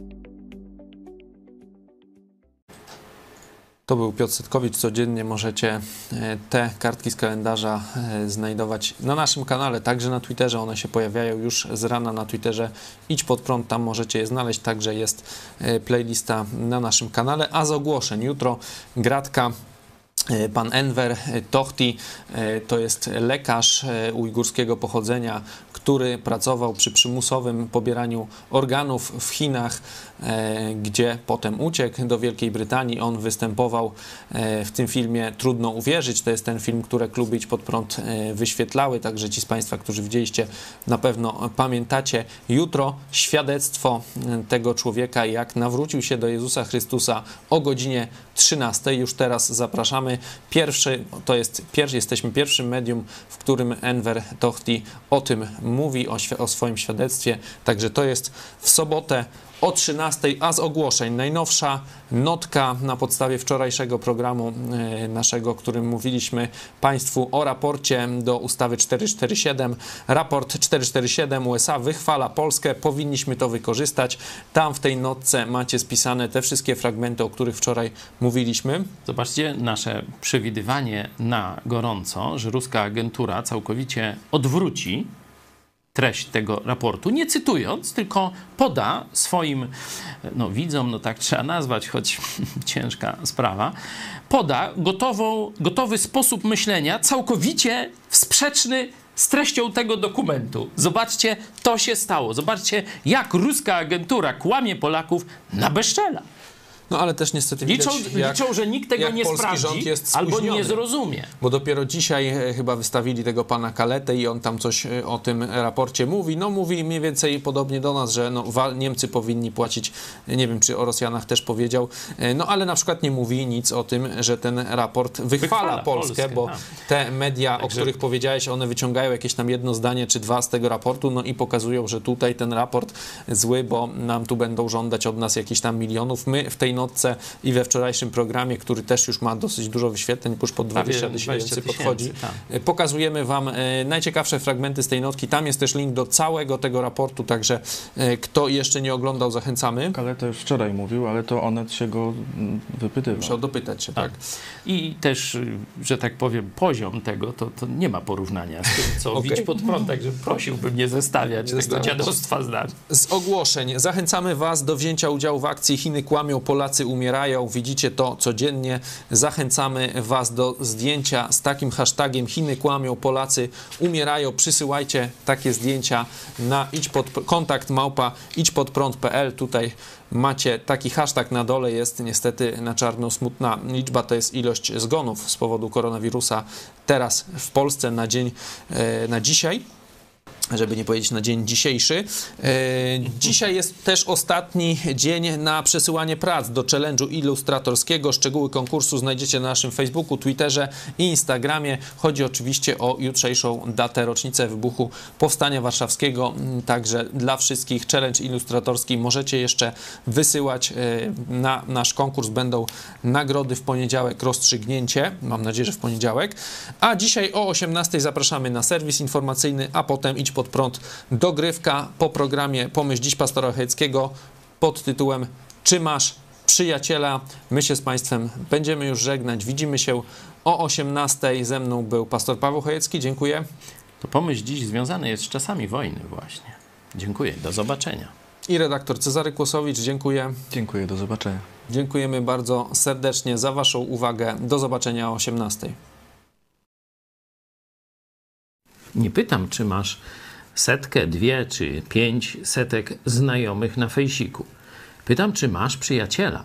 To był Piotr Setkowicz. Codziennie możecie te kartki z kalendarza znajdować na naszym kanale, także na Twitterze. One się pojawiają już z rana na Twitterze. Idź pod prąd, tam możecie je znaleźć. Także jest playlista na naszym kanale. A z ogłoszeń jutro gratka. Pan Enver Tohti to jest lekarz ujgurskiego pochodzenia, który pracował przy przymusowym pobieraniu organów w Chinach, gdzie potem uciekł do Wielkiej Brytanii. On występował w tym filmie Trudno uwierzyć. To jest ten film, które kluby Idź Pod Prąd wyświetlały, także ci z Państwa, którzy widzieliście, na pewno pamiętacie. Jutro świadectwo tego człowieka, jak nawrócił się do Jezusa Chrystusa o godzinie trzynastej. Już teraz zapraszamy. Pierwszy, to jest, pierwszy, jesteśmy pierwszym medium, w którym Enver Tohti o tym mówi, o, o swoim świadectwie. Także to jest w sobotę o trzynastej, a z ogłoszeń najnowsza notka na podstawie wczorajszego programu naszego, o którym mówiliśmy Państwu o raporcie do ustawy czterysta czterdzieści siedem. Raport czterysta czterdzieści siedem U S A wychwala Polskę, powinniśmy to wykorzystać. Tam w tej notce macie spisane te wszystkie fragmenty, o których wczoraj mówiliśmy.
Zobaczcie nasze przewidywanie na gorąco, że ruska agentura całkowicie odwróci treść tego raportu, nie cytując, tylko poda swoim no, widzom, no tak trzeba nazwać, choć ciężka sprawa, poda gotową, gotowy sposób myślenia, całkowicie sprzeczny z treścią tego dokumentu. Zobaczcie, to się stało. Zobaczcie, jak ruska agentura kłamie Polaków na bezczela.
No ale też niestety widać,
Liczą,
jak,
liczą, że nikt tego
jak
nie
polski
sprawdzi
rząd jest
albo
spóźniony.
nie zrozumie.
Bo dopiero dzisiaj e, chyba wystawili tego pana Kaletę i on tam coś e, o tym raporcie mówi. No mówi mniej więcej podobnie do nas, że no, wa- Niemcy powinni płacić, nie wiem czy o Rosjanach też powiedział, e, no ale na przykład nie mówi nic o tym, że ten raport wychwala,
Wychwala
Polskę,
Polskę,
bo
tak.
te media,
Także-
o których powiedziałeś, one wyciągają jakieś tam jedno zdanie czy dwa z tego raportu, no i pokazują, że tutaj ten raport zły, bo nam tu będą żądać od nas jakichś tam milionów. My w tej notce i we wczorajszym programie, który też już ma dosyć dużo wyświetleń, już po dwadzieścia tysięcy podchodzi,
tak.
pokazujemy wam e, najciekawsze fragmenty z tej notki. Tam jest też link do całego tego raportu, także e, kto jeszcze nie oglądał, zachęcamy.
Ale to już wczoraj mówił, ale to Onet się go mm, wypytywał.
Musiał dopytać się, tak.
Tak. I też, że tak powiem, poziom tego, to, to nie ma porównania z tym, co
Okej.
Widź pod prąd, także prosiłbym nie zestawiać tego
zestawiać.
dziadostwa zdań.
Z ogłoszeń. Zachęcamy was do wzięcia udziału w akcji Chiny kłamią, Polacy umierają. Widzicie to codziennie. Zachęcamy was do zdjęcia z takim hashtagiem Chiny kłamią, Polacy umierają. Przysyłajcie takie zdjęcia na idź pod kontakt małpa idź pod prąd kropka p l. Tutaj macie taki hashtag, na dole jest niestety na czarno smutna liczba, to jest ilość zgonów z powodu koronawirusa teraz w Polsce na dzień, na dzisiaj. Żeby nie powiedzieć na dzień dzisiejszy. E, dzisiaj jest też ostatni dzień na przesyłanie prac do challenge'u ilustratorskiego. Szczegóły konkursu znajdziecie na naszym Facebooku, Twitterze i Instagramie. Chodzi oczywiście o jutrzejszą datę, rocznicę wybuchu Powstania Warszawskiego. Także dla wszystkich challenge ilustratorski możecie jeszcze wysyłać. E, na nasz konkurs będą nagrody w poniedziałek, rozstrzygnięcie. Mam nadzieję, że w poniedziałek. A dzisiaj o osiemnastej zapraszamy na serwis informacyjny, a potem idź pod prąd dogrywka po programie Pomyśl dziś pastora Chojeckiego pod tytułem Czy masz przyjaciela? My się z Państwem będziemy już żegnać. Widzimy się o osiemnastej. Ze mną był pastor Paweł Chojecki. Dziękuję.
To pomyśl dziś związany jest z czasami wojny właśnie. Dziękuję. Do zobaczenia.
I redaktor Cezary Kłosowicz. Dziękuję.
Dziękuję, do zobaczenia.
Dziękujemy bardzo serdecznie za Waszą uwagę. Do zobaczenia o osiemnastej.
Nie pytam, czy masz setkę, dwie czy pięć setek znajomych na fejsiku. Pytam, czy masz przyjaciela.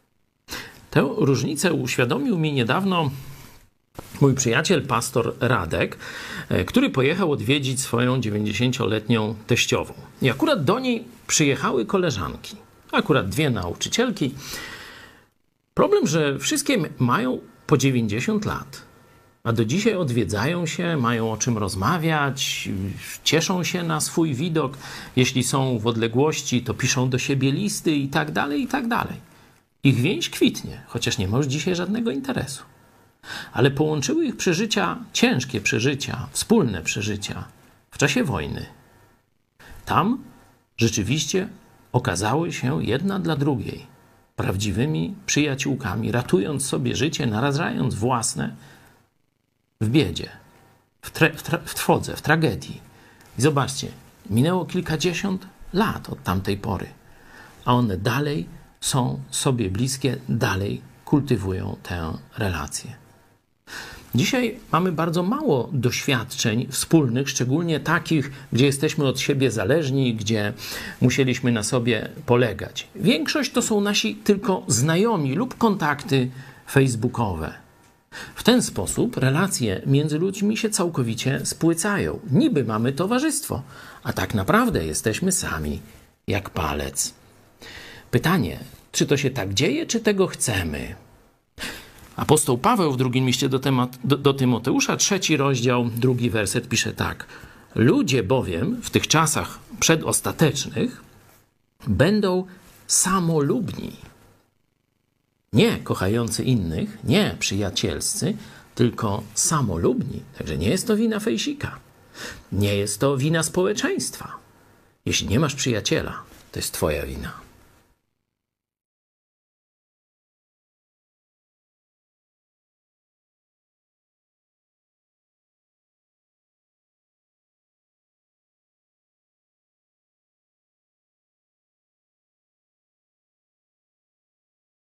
Tę różnicę uświadomił mi niedawno mój przyjaciel, pastor Radek, który pojechał odwiedzić swoją dziewięćdziesięcioletnią teściową. I akurat do niej przyjechały koleżanki. Akurat dwie nauczycielki. Problem, że wszystkie mają po dziewięćdziesiąt lat. A do dzisiaj odwiedzają się, mają o czym rozmawiać, cieszą się na swój widok. Jeśli są w odległości, to piszą do siebie listy i tak dalej, i tak dalej. Ich więź kwitnie, chociaż nie ma już dzisiaj żadnego interesu. Ale połączyły ich przeżycia, ciężkie przeżycia, wspólne przeżycia w czasie wojny. Tam rzeczywiście okazały się jedna dla drugiej prawdziwymi przyjaciółkami, ratując sobie życie, narażając własne w biedzie, w, tre, w, tra, w trwodze, w tragedii. I zobaczcie, minęło kilkadziesiąt lat od tamtej pory, a one dalej są sobie bliskie, dalej kultywują tę relację. Dzisiaj mamy bardzo mało doświadczeń wspólnych, szczególnie takich, gdzie jesteśmy od siebie zależni, gdzie musieliśmy na sobie polegać. Większość to są nasi tylko znajomi lub kontakty facebookowe. W ten sposób relacje między ludźmi się całkowicie spłycają. Niby mamy towarzystwo, a tak naprawdę jesteśmy sami, jak palec. Pytanie, czy to się tak dzieje, czy tego chcemy? Apostoł Paweł w drugim liście do, temat, do, do Tymoteusza, trzeci rozdział, drugi werset pisze tak. Ludzie bowiem w tych czasach przedostatecznych będą samolubni. Nie kochający innych, nie przyjacielscy, tylko samolubni. Także nie jest to wina fejsika. Nie jest to wina społeczeństwa. Jeśli nie masz przyjaciela, to jest twoja wina.